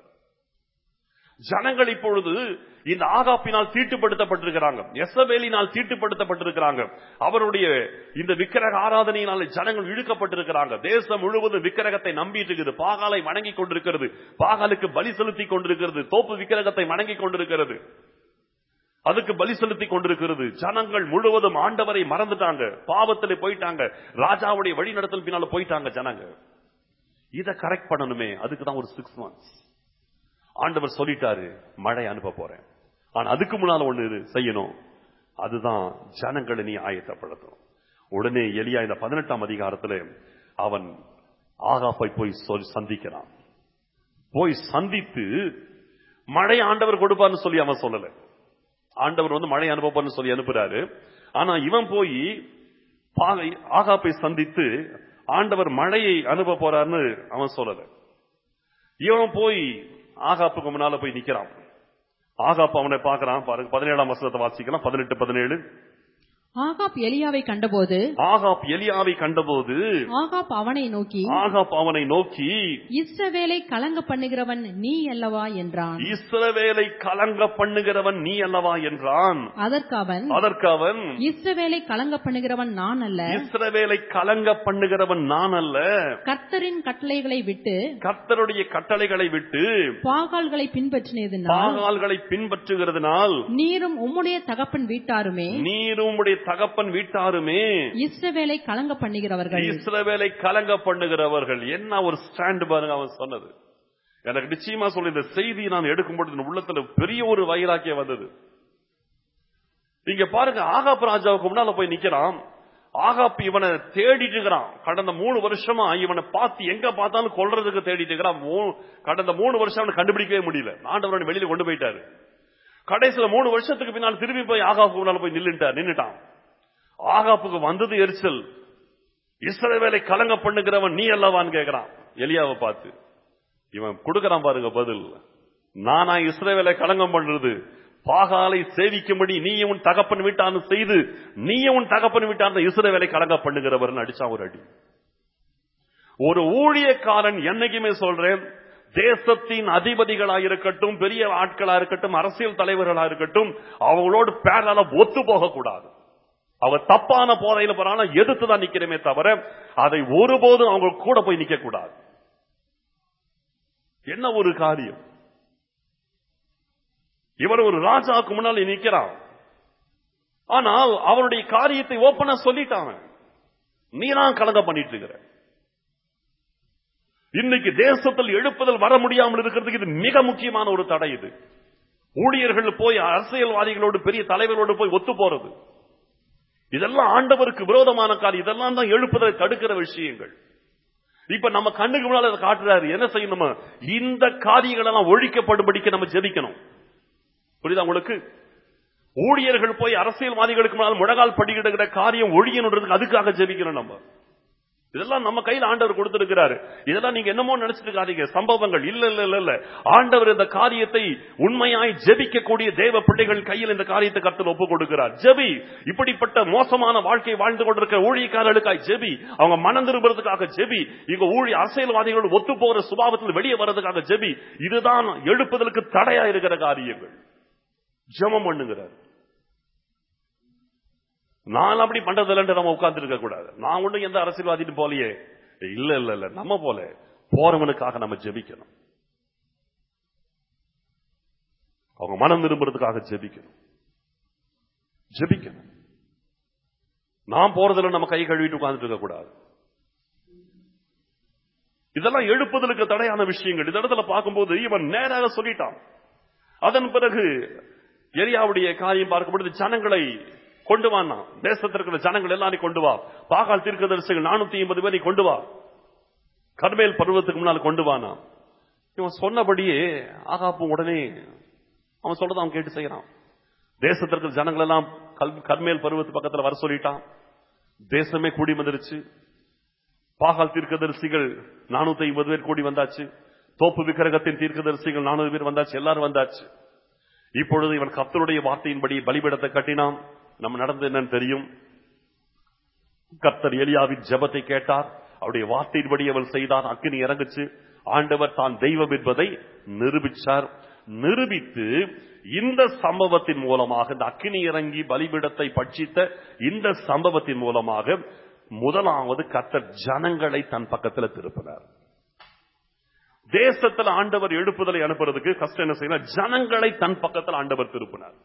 ஜனங்கள் இப்பொழுது இந்த ஆகாப்பினால் தீட்டுப்படுத்தப்பட்டிருக்கிறாங்க, எசபேலினால் தீட்டுப்படுத்தப்பட்டிருக்கிறாங்க. அவருடைய இந்த விக்கிரக ஆராதனையினால் ஜனங்கள் இழுக்கப்பட்டிருக்கிறாங்க. தேசம் முழுவதும் விக்கிரகத்தை நம்பிட்டு இருக்குது, பாகாலை வணங்கி கொண்டிருக்கிறது, பாகாலுக்கு பலி செலுத்தி கொண்டிருக்கிறது, தோப்பு விக்கிரகத்தை வணங்கி கொண்டிருக்கிறது, அதுக்கு பலி செலுத்தி கொண்டிருக்கிறது. ஜனங்கள் முழுவதும் ஆண்டவரை மறந்துட்டாங்க, பாவத்திலே போயிட்டாங்க, ராஜாவுடைய வழிநடத்தல் பின்னால போயிட்டாங்க ஜனங்க. இதை கரெக்ட் பண்ணணுமே, அதுக்குதான் ஒரு 6 months ஆண்டவர் சொல்லிட்டாரு, மழை அனுப்ப போறேன். ஆனா அதுக்கு முன்னால ஒண்ணு செய்யணும், அதுதான் ஜனங்களை நீ ஆயத்தப்படுத்தணும். உடனே எலியா இந்த 18ஆம் அதிகாரத்துல அவன் ஆகாப்பை போய் சந்திக்கிறான். போய் சந்தித்து மழை ஆண்டவர் கொடுப்பார்னு சொல்லி அவன் சொல்லல. ஆண்டவர் மழை அனுப்பப்பார்னு சொல்லி அனுப்புறாரு. ஆனா இவன் போய் ஆகாப்பை சந்தித்து ஆண்டவர் மழையை அனுப்ப போறாருன்னு அவன் சொல்லல. இவன் போய் ஆகாப்புக்கு முன்னால போய் நிக்கிறான். ஆகாப் அவனை பார்க்கிறான். பாருங்க 17ஆம் வசனத்தை வாசிக்கலாம். 18-17. ஆகாப் எலியாவை கண்டபோது ஆகாப் அவனை நோக்கி இஸ்ரவேலை கலங்க பண்ணுகிறவன் நீ அல்லவா என்றான். இஸ்ரவேலை கலங்க பண்ணுகிறவன் நீ அல்லவா என்றான். அதற்கு அவன் இஸ்ரவேலை கலங்க பண்ணுகிறவன் நான் அல்ல, இஸ்ரவேலை கலங்க பண்ணுகிறவன் நான் அல்ல, கர்த்தரின் கட்டளைகளை விட்டு, கர்த்தருடைய கட்டளைகளை விட்டு பாகால்களை பின்பற்றுகிறதுனால் நீரும் உம்முடைய தகப்பன் வீட்டாருமே இஸ்ரவேலை கலங்க பண்ணுகிறவர்கள். என்ன ஒரு ஸ்டாண்ட் பாருங்க அவன் சொன்னது. எனக்கு நிச்சயமா சொல்ல, இந்த செய்தி நான் எடுக்கும்போது உள்ளத்துல பெரிய ஒரு வைராக்கியம் வந்தது. இங்க பாருங்க, ஆகாப் ராஜாவுக்கு முன்னால போய் நிக்கிறான். ஆகாப் இவனை தேடிட்டு இருக்கிறான். கடந்த 3 வருஷமா இவனை பார்த்து எங்க பார்த்தாலும் கொல்றதுக்கு தேடிட்டு இருக்கிறான். கடந்த 3 வருஷம் அவனை கண்டுபிடிக்கவே முடியல. ஆண்டவர் வெளியில கொண்டு போயிட்டாரு. கடைசியில 3 வருஷத்துக்கு பின்னால் திரும்பி போய் ஆகாப்புக்கு முன்னால போய் நின்னுட்டான். ஆகாப்புக்கு வந்தது எரிச்சல். இஸ்ரவேலை கலங்க பண்ணுகிறவன் நீ அல்லவான்னு கேட்கிறான் எலியாவை பார்த்து. இவன் கொடுக்கறான் பாருங்க பதில், நானா இஸ்ரவேலை கலங்கம் பண்றது? பாகாலை சேவிக்கும்படி நீயும் உன் தகப்பன் வீட்டான்னு செய்து நீயும் உன் தகப்பன் வீட்டான இஸ்ரவேலை கலங்க பண்ணுகிறவர் அடிச்சான் ஒரு அடி. ஒரு ஊழியக்காரன், என்னைக்குமே சொல்றேன், தேசத்தின் அதிபதிகளா இருக்கட்டும், பெரிய ஆட்களா இருக்கட்டும், அரசியல் தலைவர்களா இருக்கட்டும், அவங்களோடு பேரால ஒத்து போக கூடாது. அவ தப்பான போதையில போறான எதிர்த்துதான் நிக்கிறமே தவிர அதை ஒருபோதும் அவங்க கூட போய் நிக்க கூடாது. என்ன ஒரு காரியம்! இவர் ஒரு ராஜாவுக்கு முன்னால நிக்கிறான். ஆனால் அவருடைய காரியத்தை ஓப்பனா சொல்லிட்டாங்க, நீதான் கலங்க பண்ணிட்டு இருக்கிற. இன்னைக்கு தேசத்தில் எழுப்புதல் வர முடியாமல் இருக்கிறதுக்கு இது மிக முக்கியமான ஒரு தடை. இது ஊழியர்கள் போய் அரசியல்வாதிகளோடு பெரிய தலைவர்களோடு போய் ஒத்து போறது, இதெல்லாம் ஆண்டவருக்கு விரோதமான காரியம். இதெல்லாம் தான் எழுப்புதலை தடுக்கிற விஷயங்கள். இப்ப நம்ம கண்ணுக்கு முன்னால அதை காட்டுறாரு. என்ன செய்யணும்? இந்த காரியங்கள் எல்லாம் ஒழிக்கப்படும்படிக்கு நம்ம ஜெபிக்கணும். புரியுதா உங்களுக்கு? ஊழியர்கள் போய் அரசியல்வாதிகளுக்கு முன்னால் முழங்கால் படிக்கிற காரியம் ஒழியணுன்றதுக்கு அதுக்காக ஜெபிக்கணும். நம்ம இதெல்லாம் நம்ம கையில ஆண்டவர் கொடுத்திருக்கிறாரு. இதெல்லாம் நீங்க என்னமோ நினைச்சிட்டு இருக்காதீங்க, சம்பவங்கள் இல்ல இல்ல இல்ல இல்ல. ஆண்டவர் இந்த காரியத்தை உண்மையாய் ஜெபிக்கக்கூடிய தேவ பிள்ளைகள் கையில் இந்த காரியத்தை கர்த்தர் ஒப்பு கொடுக்கிறார். ஜெபி. இப்படிப்பட்ட மோசமான வாழ்க்கை வாழ்ந்து கொண்டிருக்கிற ஊழியக்காரர்களுக்காய் ஜெபி. அவங்க மனம் திரும்புறதுக்காக ஜெபி. இங்க அரசியல்வாதிகளோடு ஒத்து போகிற சுபாவத்தில் வெளியே வர்றதுக்காக ஜெபி. இதுதான் எழுப்புதலுக்கு தடையா இருக்கிற காரியங்கள். ஜெபம் பண்ணுகிறார். நான் அப்படி பண்றதில்லை நம்ம உட்கார்ந்து இருக்க கூடாது. நான் ஒண்ணு எந்த அரசியல்வாதிட்டு போலையே, இல்ல இல்ல இல்ல, நம்ம போல போறவனுக்காக நம்ம ஜெபிக்கணும். அவங்க மனம் திரும்புறதுக்காக ஜெபிக்கணும். ஜெபிக்கணும். நான் போறதுல நம்ம கை கழுவிட்டு உட்கார்ந்துட்டு இருக்க கூடாது. இதெல்லாம் எழுப்புதலுக்கு தடையான விஷயங்கள். இந்த இடத்துல பார்க்கும்போது இவன் நேராக சொல்லிட்டான். அதன் பிறகு எலியாவுடைய காரியம் பார்க்கும்போது ஜனங்களை கொண்டு வா, தேசத்திற்கு ஜனங்கள் எல்லாரையும் கொண்டு வா, பாகால் தீர்க்கதரிசிகள் 450 பேரை கொண்டு வா, கர்மேல் பருவத்துக்கு முன்னால் கொண்டு வானா. இவன் சொன்னபடியே ஆகாப்பு உடனே அவன் சொல்றத அவன் கேட்டு செய்யறான். தேசத்திற்கு ஜனங்கள் எல்லாம் கர்மேல் பருவத்து பக்கத்துல வர சொல்லிட்டான். தேசமே கூடி வந்துருச்சு. பாகால் தீர்க்கதரிசிகள் 450 பேர் கூடி வந்தாச்சு. தோப்பு விக்கிரகத்தின் தீர்க்கதரிசிகள் 400 பேர் வந்தாச்சு. எல்லாரும் வந்தாச்சு. இப்பொழுது இவன் கர்த்தருடைய வார்த்தையின்படி பலிபீடத்தை கட்டினான். நம்ம நடந்தது என்னன்னு தெரியும். கர்த்தர் எலியாவின் ஜெபத்தை கேட்டார். அவருடைய வார்த்தையின்படி அவள் செய்தார். அக்கினி இறங்குச்சு. ஆண்டவர் தான் தெய்வம் என்பதை நிரூபிச்சார். நிரூபித்து இந்த சம்பவத்தின் மூலமாக, இந்த அக்கினி இறங்கி பலிபீடத்தை பட்சித்த இந்த சம்பவத்தின் மூலமாக முதலாவது கர்த்தர் ஜனங்களை தன் பக்கத்தில் திருப்பினார். தேசத்தில் ஆண்டவர் எழுப்புதலை அனுப்புறதுக்கு கஷ்டம் என்ன செய்யணும்? ஜனங்களை தன் பக்கத்தில் ஆண்டவர் திருப்பினார்.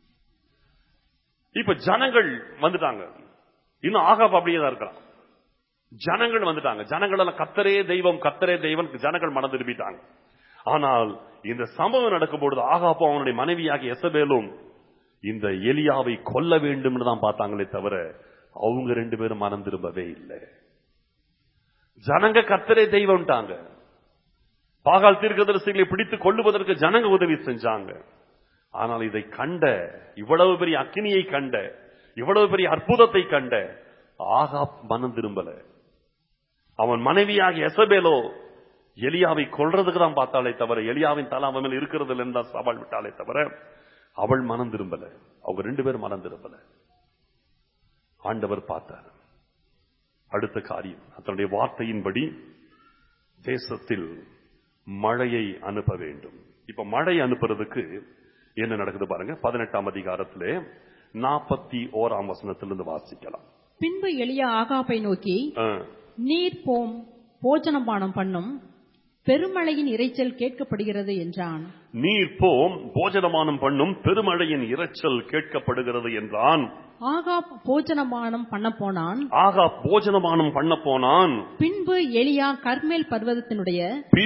இப்ப ஜனங்கள் வந்துட்டாங்க. இன்னும் ஆகாப் அப்படியே தான் இருக்கிறான். ஜனங்கள் வந்துட்டாங்க. ஜனங்கள் எல்லாம் கர்த்தரே தெய்வம், கர்த்தரே தெய்வம், ஜனங்கள் மனம் திரும்பிட்டாங்க. ஆனால் இந்த சம்பவம் நடக்கும்போது ஆகாப்பும் அவனுடைய மனைவியாகிய யெசபேலும் இந்த எலியாவை கொல்ல வேண்டும் என்று தான் பார்த்தாங்களே தவிர அவங்க 2 பேரும் மனம் திரும்பவே இல்லை. ஜனங்க கர்த்தரே தெய்வம்ட்டாங்க. பாகால் தீர்க்கதரிசிகளை பிடித்து கொள்ளுவதற்கு ஜனங்க உதவி செஞ்சாங்க. ஆனால் இதை கண்ட, இவ்வளவு பெரிய அக்கினியை கண்ட, இவ்வளவு பெரிய அற்புதத்தை கண்ட ஆகாப் மனம் திரும்பல. அவன் மனைவியாக யெசபேலோ எலியாவை கொல்றதுக்கு தான் பார்த்தாலே தவிர, எலியாவின் தலை அவன் மேல் இருக்கிறது இல்லைன்னு தான் சவால் விட்டாலே தவிர அவள் மனம் திரும்பல. அவங்க 2 பேரும் மனம் திரும்பல. ஆண்டவர் பார்த்தார். அடுத்த காரியம், அதனுடைய வார்த்தையின்படி தேசத்தில் மழையை அனுப்ப வேண்டும். இப்ப மழை அனுப்புறதுக்கு என்ன நடக்குது பாருங்க. 18ஆம் அதிகாரத்திலே 41ஆம் வசனத்திலிருந்து வாசிக்கலாம். பின்பு எலியா ஆகாபை நோக்கி, நீர் போம், போஜனபானம் பண்ணும், பெருமழையின் இரைச்சல் கேட்கப்படுகிறது என்றான். நீர் போம், போஜனமானம் பண்ணும், பெருமழையின் இரைச்சல் கேட்கப்படுகிறது என்றான். ஆகாப் போஜனமானம் பண்ண போனான். ஆகாப் போஜனமானம் பண்ண போனான். பின்பு எலியா கர்மேல் பர்வதத்தினுடைய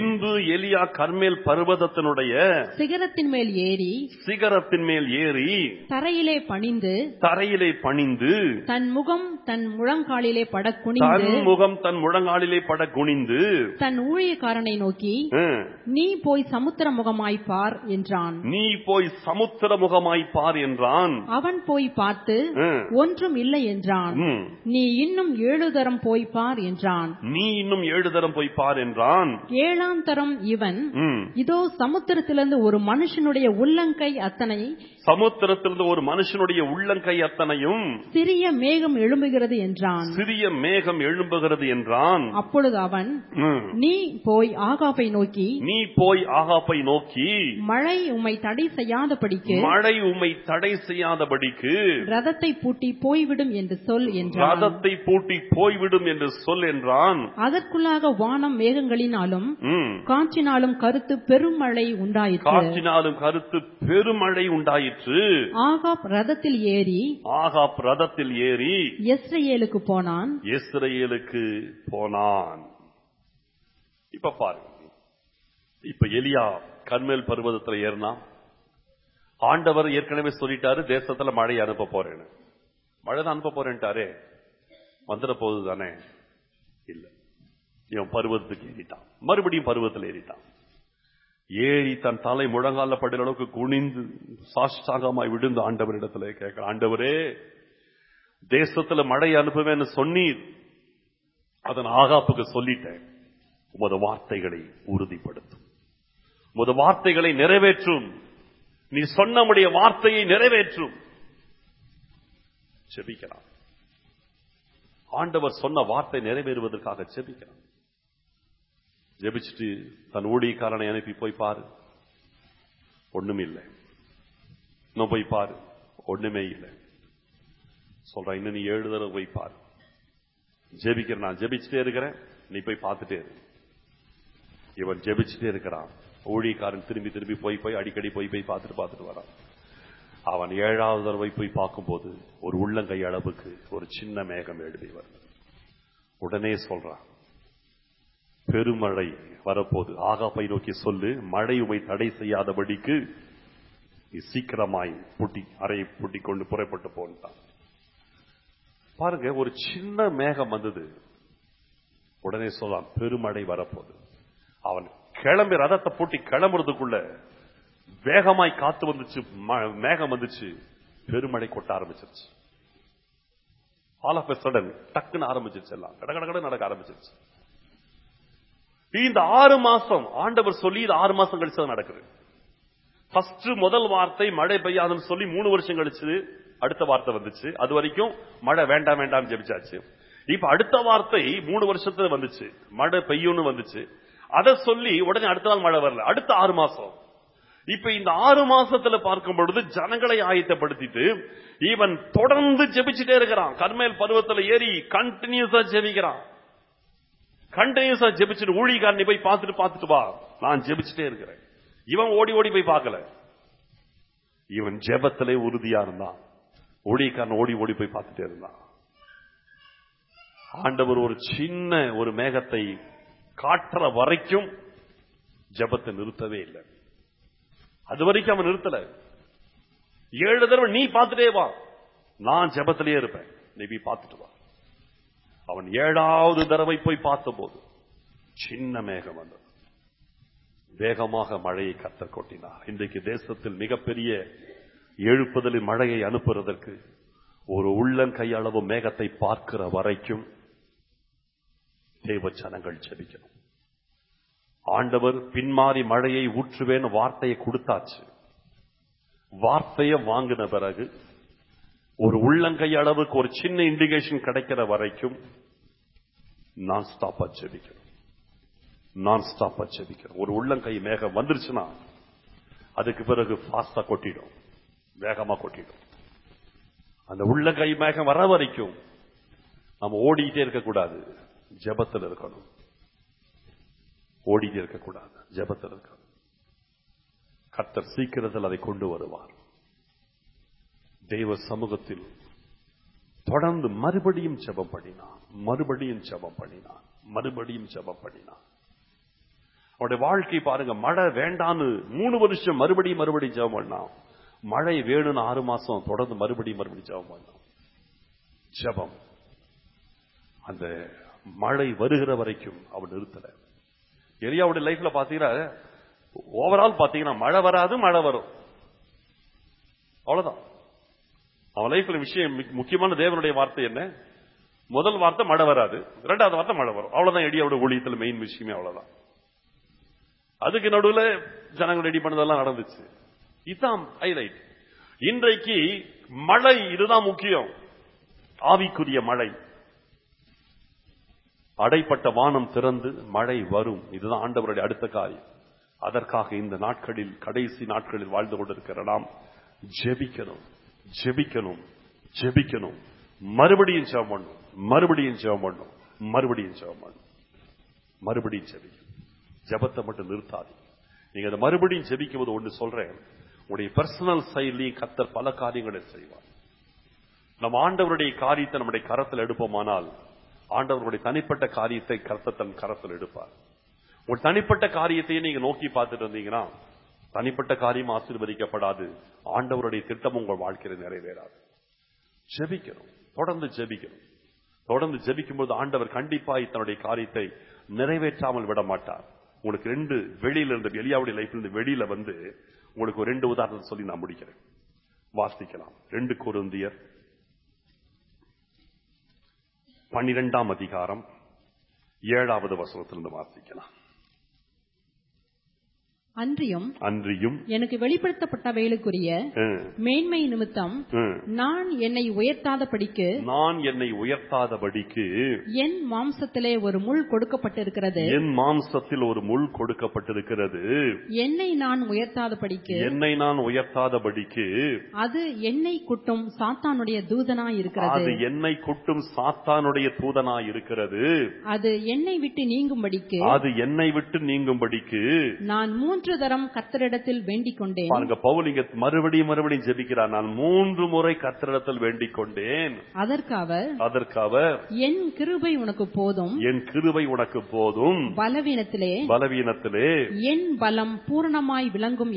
சிகரத்தின் மேல் ஏறி தரையிலே பணிந்து தன் முகம் தன் முழங்காலிலே பட குனிந்து தன் ஊழியக்காரனை நோக்கி, நீ போய் சமுத்திர முகமாய் பார் என்றான். அவன் போய் பார்த்து ஒன்றும் இல்லை என்றான். நீ இன்னும் 7 தரம் போய் பார் என்றான். 7ஆம் தரம் இவன், இதோ சமுத்திரத்திலிருந்து ஒரு மனுஷனுடைய உள்ளங்கை அத்தனையும் சிறிய மேகம் எழும்புகிறது என்றான். அப்பொழுது அவன், நீ போய் ஆகாபை நோக்கி மழை உம்மை தடை செய்யாதபடிக்கு ரதத்தை பூட்டி போய்விடும் என்று சொல் என்றான். அதற்குள்ளாக வானம் மேகங்களினாலும் காற்றினாலும் கருத்து பெருமழை உண்டாயிற்று. ஆகாப் ரதத்தில் ஏறி யெஸ்ரயேலுக்கு போனான். இப்ப பாருங்க, இப்ப எலியா கர்மேல் பர்வதத்தில் ஏறினா. ஆண்டவர் ஏற்கனவே சொல்லிட்டாரு, தேசத்துல மழை அனுப்ப போறேன்னு. மழை தான் அனுப்ப போறேன்ட்டாரே, வந்துட போகுது தானே? இல்ல, இவன் பருவத்துக்கு ஏறிட்டான். மறுபடியும் பருவத்தில் ஏறிட்டான். ஏறி தன் தலை முழங்கால படுற அளவுக்கு குனிந்து சாஷ்டாங்கமாய் விழுந்து ஆண்டவரிடத்துல கேட்கிறான், ஆண்டவரே, தேசத்துல மழை அனுப்புவேன்னு சொன்னீர், அதன் ஆகாப்புக்கு சொல்லிட்டேன், உமது வார்த்தைகளை உறுதிப்படுத்தும், உமது வார்த்தைகளை நிறைவேற்றும், நீ சொன்னமுடைய வார்த்தையை நிறைவேற்றும். செபிக்கலாம். ஆண்டவர் சொன்ன வார்த்தை நிறைவேறுவதற்காக செபிக்கலாம். ஜெபிச்சுட்டு தன் ஊழியக்காரனை அனுப்பி போய் பாரு, ஒண்ணுமே இல்லை. இன்னும் போய் பாரு, ஒண்ணுமே இல்லை. சொல்ற, இன்னும் நீ 7 தடவை போய் பாரு. ஜெபிக்கிற, நான் ஜெபிச்சுட்டே இருக்கிறேன், நீ போய் பார்த்துட்டே இரு. இவன் ஜெபிச்சுட்டே இருக்கிறான். ஊழியக்காரன் திரும்பி திரும்பி போய் அடிக்கடி போய் பார்த்துட்டு வரான். அவன் 7வது தடவை போய் பார்க்கும்போது ஒரு உள்ளங்கை அளவுக்கு ஒரு சின்ன மேகம் எழுதி வருது. உடனே சொல்றான், பெருமழை வரப்போது, ஆகாப்பை நோக்கி சொல்லு, மழை உமை தடை செய்யாதபடிக்கு சீக்கிரமாய் அறையை பூட்டி கொண்டு புறப்பட்டு போன்ட்டான். பாருங்க, ஒரு சின்ன மேகம் வந்தது. உடனே சொல்றான், பெருமழை வரப்போது. அவன் கிளம்பி ரதத்தை பூட்டி கிளம்புறதுக்குள்ள வேகமாய் காத்து வந்துச்சு, மேகம் வந்துச்சு, பெருமழை கொட்ட ஆரம்பிச்சிருச்சு. ஆல் ஆஃப் எ சடன் டக்குன்னு ஆரம்பிச்சிருச்சு, எல்லாம் கடகடகட நடக்க ஆரம்பிச்சிருச்சு. இந்த 6 மாசம் ஆண்டவர் சொல்லி, இது 6 மாசம் கழிச்சு நடக்குது. ஃபர்ஸ்ட் முதல் வார்த்தை மழை பெய்யாதுன்னு சொல்லி 3 வருஷம் கழிச்சு அடுத்த வார்த்தை வந்துச்சு. அது வரைக்கும் மழை வேண்டாம் வேண்டாம் ஜெபிச்சாச்சு. இப்ப அடுத்த வார்த்தை 3 வருஷத்துல வந்துச்சு, மழை பெய்யும்னு வந்துச்சு. அதை சொல்லி உடனே அடுத்த நாள் மழை வரல. அடுத்த 6 மாசம். இப்ப இந்த 6 மாசத்துல பார்க்கும் பொழுது ஜனங்களை ஆயத்தப்படுத்திட்டு இவன் தொடர்ந்து ஜெபிச்சுட்டே இருக்கிறான். கர்மேல் பருவத்துல ஏறி கண்டினியூஸா ஜெபிக்கிறான். கண்டினியூஸா ஜெபிச்சுட்டு ஊழியக்காரனை போய் பார்த்துட்டு வா, நான் ஜெபிச்சுட்டே இருக்கிறேன். இவன் ஓடி ஓடி போய் பார்க்கல, இவன் ஜெபத்திலே உறுதியா இருந்தான். ஊழியக்காரன் ஓடி ஓடி போய் பார்த்துட்டே இருந்தான். ஆண்டவர் ஒரு சின்ன ஒரு மேகத்தை காட்டுற வரைக்கும் ஜெபத்தை நிறுத்தவே இல்லை. அது வரைக்கும் அவன் நிறுத்தல. 7 தடவை நீ பார்த்துட்டே வா, நான் ஜெபத்திலேயே இருப்பேன், நீ போய் பார்த்துட்டு வா. அவன் 7வது தடவை போய் பார்த்த போது சின்ன மேகம் வந்தது. வேகமாக மழையை கர்த்தர் கொட்டினார். இன்றைக்கு தேசத்தில் மிகப்பெரிய எழுப்புதலின் மழையை அனுப்புவதற்கு ஒரு உள்ளங்கை அளவு மேகத்தை பார்க்கிற வரைக்கும் தேவ ஜனங்கள் ஜெபிக்கணும். ஆண்டவர் பின்மாறி மழையை ஊற்றுவேன்னு வார்த்தையை கொடுத்தாச்சு. வார்த்தையை வாங்கின பிறகு ஒரு உள்ளங்கை அளவுக்கு ஒரு சின்ன இண்டிகேஷன் கிடைக்கிற வரைக்கும் நான் ஸ்டாப்பா ஜெபிக்கணும். நான் ஸ்டாப்பா ஜெபிக்கணும். ஒரு உள்ளங்கை மேகம் வந்துருச்சுன்னா அதுக்கு பிறகு ஃபாஸ்டா கொட்டிடும், வேகமா கொட்டிடும். அந்த உள்ளங்கை மேகம் வர வரைக்கும் நம்ம ஓடிக்கிட்டே இருக்கக்கூடாது, ஜெபத்தில் இருக்கணும். ஓடிட்டே இருக்கக்கூடாது, ஜெபத்தில் இருக்கணும். கர்த்தர் சீக்கிரத்தில் அதை கொண்டு வருவார். தெய்வ சமூகத்தில் தொடர்ந்து மறுபடியும் ஜெபம் பண்ணினான், மறுபடியும் ஜெபம் பண்ணினான், மறுபடியும் ஜெபம் பண்ணினான். அவருடைய வாழ்க்கை பாருங்க, மழை வேண்டான்னு 3 வருஷம் மறுபடியும் ஜெபம் பண்ணான். மழை வேணும்னு 6 மாசம் தொடர்ந்து மறுபடியும் ஜெபம் பண்ணான். ஜெபம் அந்த மழை வருகிற வரைக்கும் அவன் நிறுத்தல. எலியாவுடைய லைஃப்ல பாத்தீங்கன்னா ஓவரால் பாத்தீங்கன்னா மழை வராது, மழை வரும், அவ்வளவுதான் அவன் லைஃப்ல விஷயம். முக்கியமான தேவனுடைய வார்த்தை என்ன? முதல் வார்த்தை மழை வராது, 2வது வார்த்தை மழை வரும், அவ்வளவுதான். எலியாவுடைய ஊழியத்தில் மெயின் விஷயமே அவ்வளவுதான். அதுக்கு நடுவில் ஜனங்கள் ரெடி பண்ணதெல்லாம் நடந்துச்சு. இதுதான் ஹைலைட். இன்றைக்கு மழை, இதுதான் முக்கியம். ஆவிக்குரிய மழை. அடைப்பட்ட வானம் திறந்து மழை வரும், இதுதான் ஆண்டவருடைய அடுத்த காரியம். அதற்காக இந்த நாட்களில், கடைசி நாட்களில் வாழ்ந்து கொண்டிருக்கிற நாம் ஜெபிக்கணும், ஜெபிக்கணும், ஜெபிக்கணும். மறுபடியும் ஜெபம் பண்ணணும், மறுபடியும் ஜெபம் பண்ணணும், மறுபடியும் ஜெபம் பண்ணணும், மறுபடியும் ஜெபிக்கணும். ஜெபத்தை மட்டும் நிறுத்தாது. நீங்க அதை மறுபடியும் ஜெபிக்கும் போது ஒன்று சொல்றேன், உங்களுடைய பர்சனல் சைட்லயும் கர்த்தர் பல காரியங்களை செய்வார். நம்ம ஆண்டவருடைய காரியத்தை நம்முடைய கரத்தில் எடுப்போமானால் ஆண்டவருடைய தனிப்பட்ட காரியத்தை கர்த்தர் தன் கரத்தில் எடுப்பார். ஒரு தனிப்பட்ட காரியத்தையே நீங்க நோக்கி பார்த்துட்டு இருந்தீங்கன்னா தனிப்பட்ட காரியம் ஆசீர்வதிக்கப்படாது, ஆண்டவருடைய திட்டம் உங்கள் வாழ்க்கையில் நிறைவேறாது. ஜெபிக்கணும், தொடர்ந்து ஜெபிக்கணும். தொடர்ந்து ஜெபிக்கும் போது ஆண்டவர் கண்டிப்பாய் தன்னுடைய காரியத்தை நிறைவேற்றாமல் விட மாட்டார். உங்களுக்கு 2 வெளியில இருந்து, எலியாவுடைய லைஃப்ல இருந்து வெளியில வந்து உங்களுக்கு ஒரு 2 உதாரணத்தை சொல்லி நான் முடிக்கிறேன். வாசிக்கலாம். 2 கொரிந்தியர் 12ஆம் அதிகாரம் 7வது வசனத்திலிருந்து வாசிக்கலாம். அன்றியும் எனக்கு வெளிப்படுத்தப்பட்டவைகளுக்குரிய மேன்மை நிமித்தம் நான் என்னை உயர்த்தாதபடிக்கு என் மாம்சத்திலே ஒரு முள் கொடுக்கப்பட்டிருக்கிறது. என்னை நான் உயர்த்தாதபடிக்கு அது என்னை குட்டும் சாத்தானுடைய தூதனாயிருக்கிறது. அது என்னை விட்டு நீங்கும்படிக்கு நான் 3 தரம் கர்த்தரிடத்தில் வேண்டிக் கொண்டேன். பாருங்க, பவுல் இங்க மறுபடியும் ஜெபிக்கிறார். நான் 3 முறை கர்த்தரிடத்தில் வேண்டிக் கொண்டேன். அதற்கு அவர் என் கிருபை உனக்கு போதும், பலவீனத்திலே என் பலம் பூரணமாய் விளங்கும்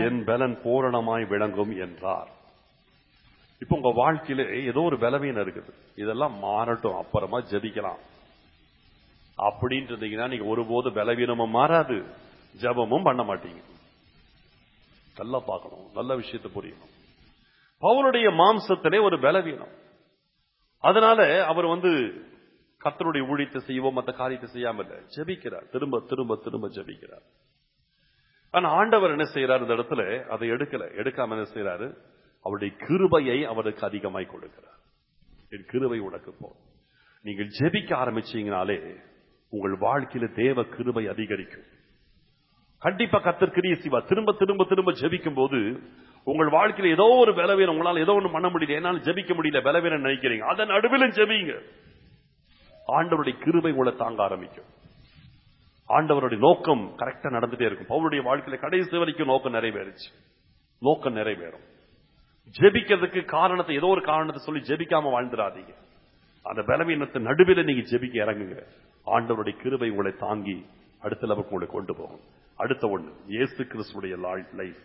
என்றார். இப்போ உங்க வாழ்க்கையில ஏதோ ஒரு பலவீனம் இருக்குது, இதெல்லாம் மாறட்டும், அப்புறமா ஜெபிக்கலாம் அப்படின்ட்டு இருந்தீங்கன்னா நீங்க ஒருபோது பலவீனமும் மாறாது, ஜபமும் பண்ண மாட்டீங்க. நல்லா பார்க்கணும், நல்ல விஷயத்தை புரியணும். பவுலுடைய மாம்சத்திலே ஒரு பலவீனம், அதனால அவர் கர்த்தருடைய ஊழியத்தை செய்வோம், மற்ற காரியத்தை செய்யாம இல்ல, ஜெபிக்கிறார், திரும்ப திரும்ப திரும்ப ஜெபிக்கிறார். ஆனா ஆண்டவர் என்ன செய்யறாரு, இந்த இடத்துல அதை எடுக்காம என்ன செய்யறாரு, அவருடைய கிருபையை அவருக்கு அதிகமாய் கொடுக்கிறார். என் கிருபை உனக்கு போ. நீங்கள் ஜெபிக்க ஆரம்பிச்சீங்கனாலே உங்கள் வாழ்க்கையில தேவ கிருபை அதிகரிக்கும். கண்டிப்பா கர்த்தர் கிரியை செய்வார். திரும்ப திரும்ப திரும்ப ஜெபிக்கும் போது உங்கள் வாழ்க்கையில ஏதோ ஒரு பலவீனம், உங்களால் ஏதோ ஒன்று பண்ண முடியல, என்னால ஜெபிக்க முடியல, பலவீனம் நினைக்கிறீங்க, அதன் நடுவில் ஜெபிங்க. ஆண்டவருடைய கிருபை உங்களை தாங்க ஆரம்பிக்கும். ஆண்டவருடைய நோக்கம் கரெக்டா நடந்துட்டே இருக்கும். பவுலுடைய வாழ்க்கையில கடைசி வரைக்கும் நோக்கம் நிறைவேறும். ஜெபிக்கிறதுக்கு காரணத்தை, ஏதோ ஒரு காரணத்தை சொல்லி ஜெபிக்காம வாழ்ந்துடாதீங்க. அந்த பலவீனத்தை நடுவில் நீங்க ஜெபிக்க இறங்குங்க. ஆண்டவருடைய கிருபை உங்களை தாங்கி அடுத்த லெவலுக்கு உங்களை கொண்டு போகும். அடுத்த ஒன்று, இயேசு கிறிஸ்துவுடைய லைஃப்.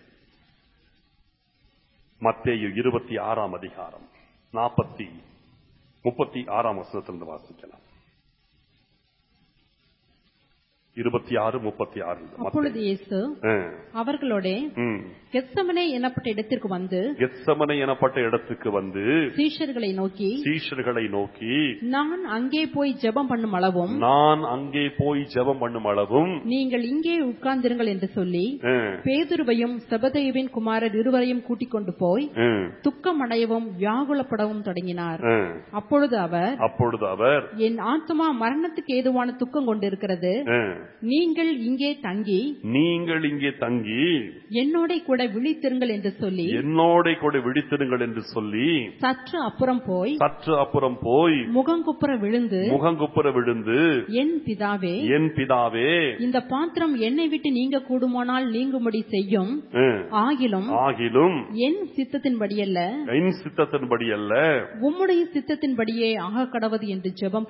மத்தேயு 26ஆம் அதிகாரம் 36ஆம் வசனத்திலிருந்து வாசிக்கலாம். 26-36. அப்பொழுது இயேசு அவர்களோட கெத்சமனே எனப்பட்ட இடத்துக்கு வந்து சீஷர்களை நோக்கி நான் அங்கே போய் ஜெபம் பண்ணும் அளவும் நீங்கள் இங்கே உட்கார்ந்திருங்கள் என்று சொல்லி பேதுருவையும் செபதேயுவின் குமாரர் இருவரையும் கூட்டிக் கொண்டு போய் துக்கம் அடையவும் வியாகுலப்படவும் தொடங்கினார். அப்பொழுது அவர் என் ஆத்துமா மரணத்துக்கு ஏதுவான துக்கம் கொண்டிருக்கிறது, நீங்கள் இங்கே தங்கி என்னோட கூட விழித்திருங்கள் என்று சொல்லி சற்று அப்புறம் போய் முகங்குப்புற விழுந்து என் பிதாவே இந்த பாத்திரம் என்னை விட்டு நீங்க கூடுமானால் நீங்கும்படி செய்யும், ஆகிலும் என் சித்தத்தின்படி அல்ல உம்முடைய சித்தத்தின்படியே ஆக கடவது என்று ஜெபம்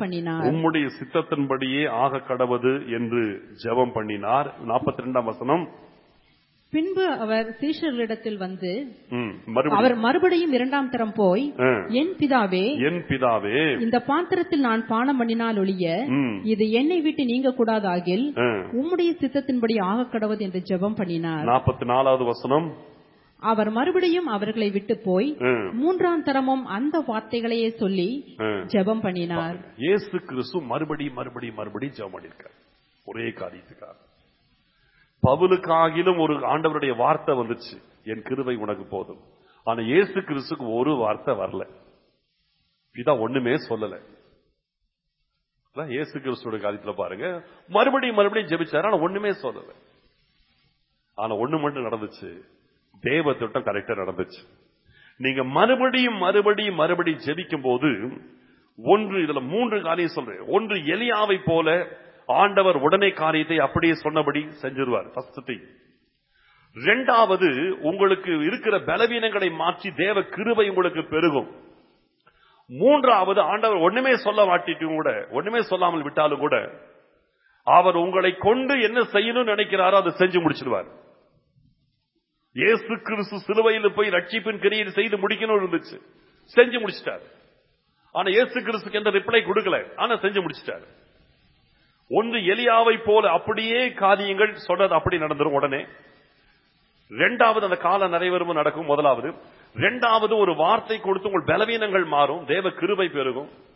பண்ணினார். 42ஆம் வசனம். பின்பு அவர் சீஷர்களிடத்தில் வந்து அவர் மறுபடியும் 2ஆம் தரம் போய் என் பிதாவே இந்த பாத்திரத்தில் நான் பானம் பண்ணினால் ஒழிய இது என்னை விட்டு நீங்க கூடாதாகில் உம்முடைய சித்தத்தின்படி ஆக கடவது என்று ஜெபம் பண்ணினார். 44வது வசனம். அவர் மறுபடியும் அவர்களை விட்டு போய் 3ஆம் தரமும் அந்த வார்த்தைகளையே சொல்லி ஜெபம் பண்ணினார். இயேசு கிறிஸ்து மறுபடியும் ஜெபம் பண்ணிருக்கார் ஒரே காரியத்துக்காக. பவுலுக்காகிலும் ஒரு ஆண்டவருடைய வார்த்தை வந்துச்சு, என் கிருபை உனக்கு போதும். ஆனா இயேசு கிறிஸ்துக்கு ஒரு வார்த்தை வரல, இதான் ஒண்ணுமே சொல்லல. இயேசு கிறிஸ்துவோட காரியத்துல பாருங்க, மறுபடியும் ஜெபிச்சாரு, ஆனா ஒண்ணுமே சொல்லல. ஆனா ஒண்ணு மட்டும் நடந்துச்சு, தேவ திட்டம் கரெக்டா நடந்துச்சு. நீங்க மறுபடியும் ஜெபிக்கும் போது ஒன்று, இதுல 3 காரியம் சொல்றேன். ஒன்று, எலியாவை போல ஆண்டவர் உடனே காரியத்தை அப்படியே சொன்னபடி செஞ்சிருவார். First thing. 2வது, உங்களுக்கு இருக்கிற பலவீனங்களை மாற்றி தேவ கிருபை உங்களுக்கு பெருகும். 3வது, ஆண்டவர் ஒண்ணுமே சொல்லாமல் விட்டாலும் கூட அவர் உங்களை கொண்டு என்ன செய்யணும்னு நினைக்கிறாரோ அதை செஞ்சு முடிச்சிடுவார். இயேசு கிறிஸ்து சிலுவையில் போய் ரட்சிப்பின் கிரியை செய்து முடிக்கணும் இருந்துச்சு, செஞ்சு முடிச்சிட்டார். ஆனா இயேசு கிறிஸ்துக்கு எந்த ரிப்ளை கொடுக்கல, ஆனா செஞ்சு முடிச்சிட்டார். ஒன்று, எலியாவை போல அப்படியே காரியங்கள் சொன்னது அப்படி நடந்துரும் உடனே. 2வது, அந்த கால நிறைவேறும் நடக்கும். முதலாவது. 2வது, ஒரு வார்த்தை கொடுத்து உங்கள் பலவீனங்கள் மாறும், தேவ கிருபை பெருகும்.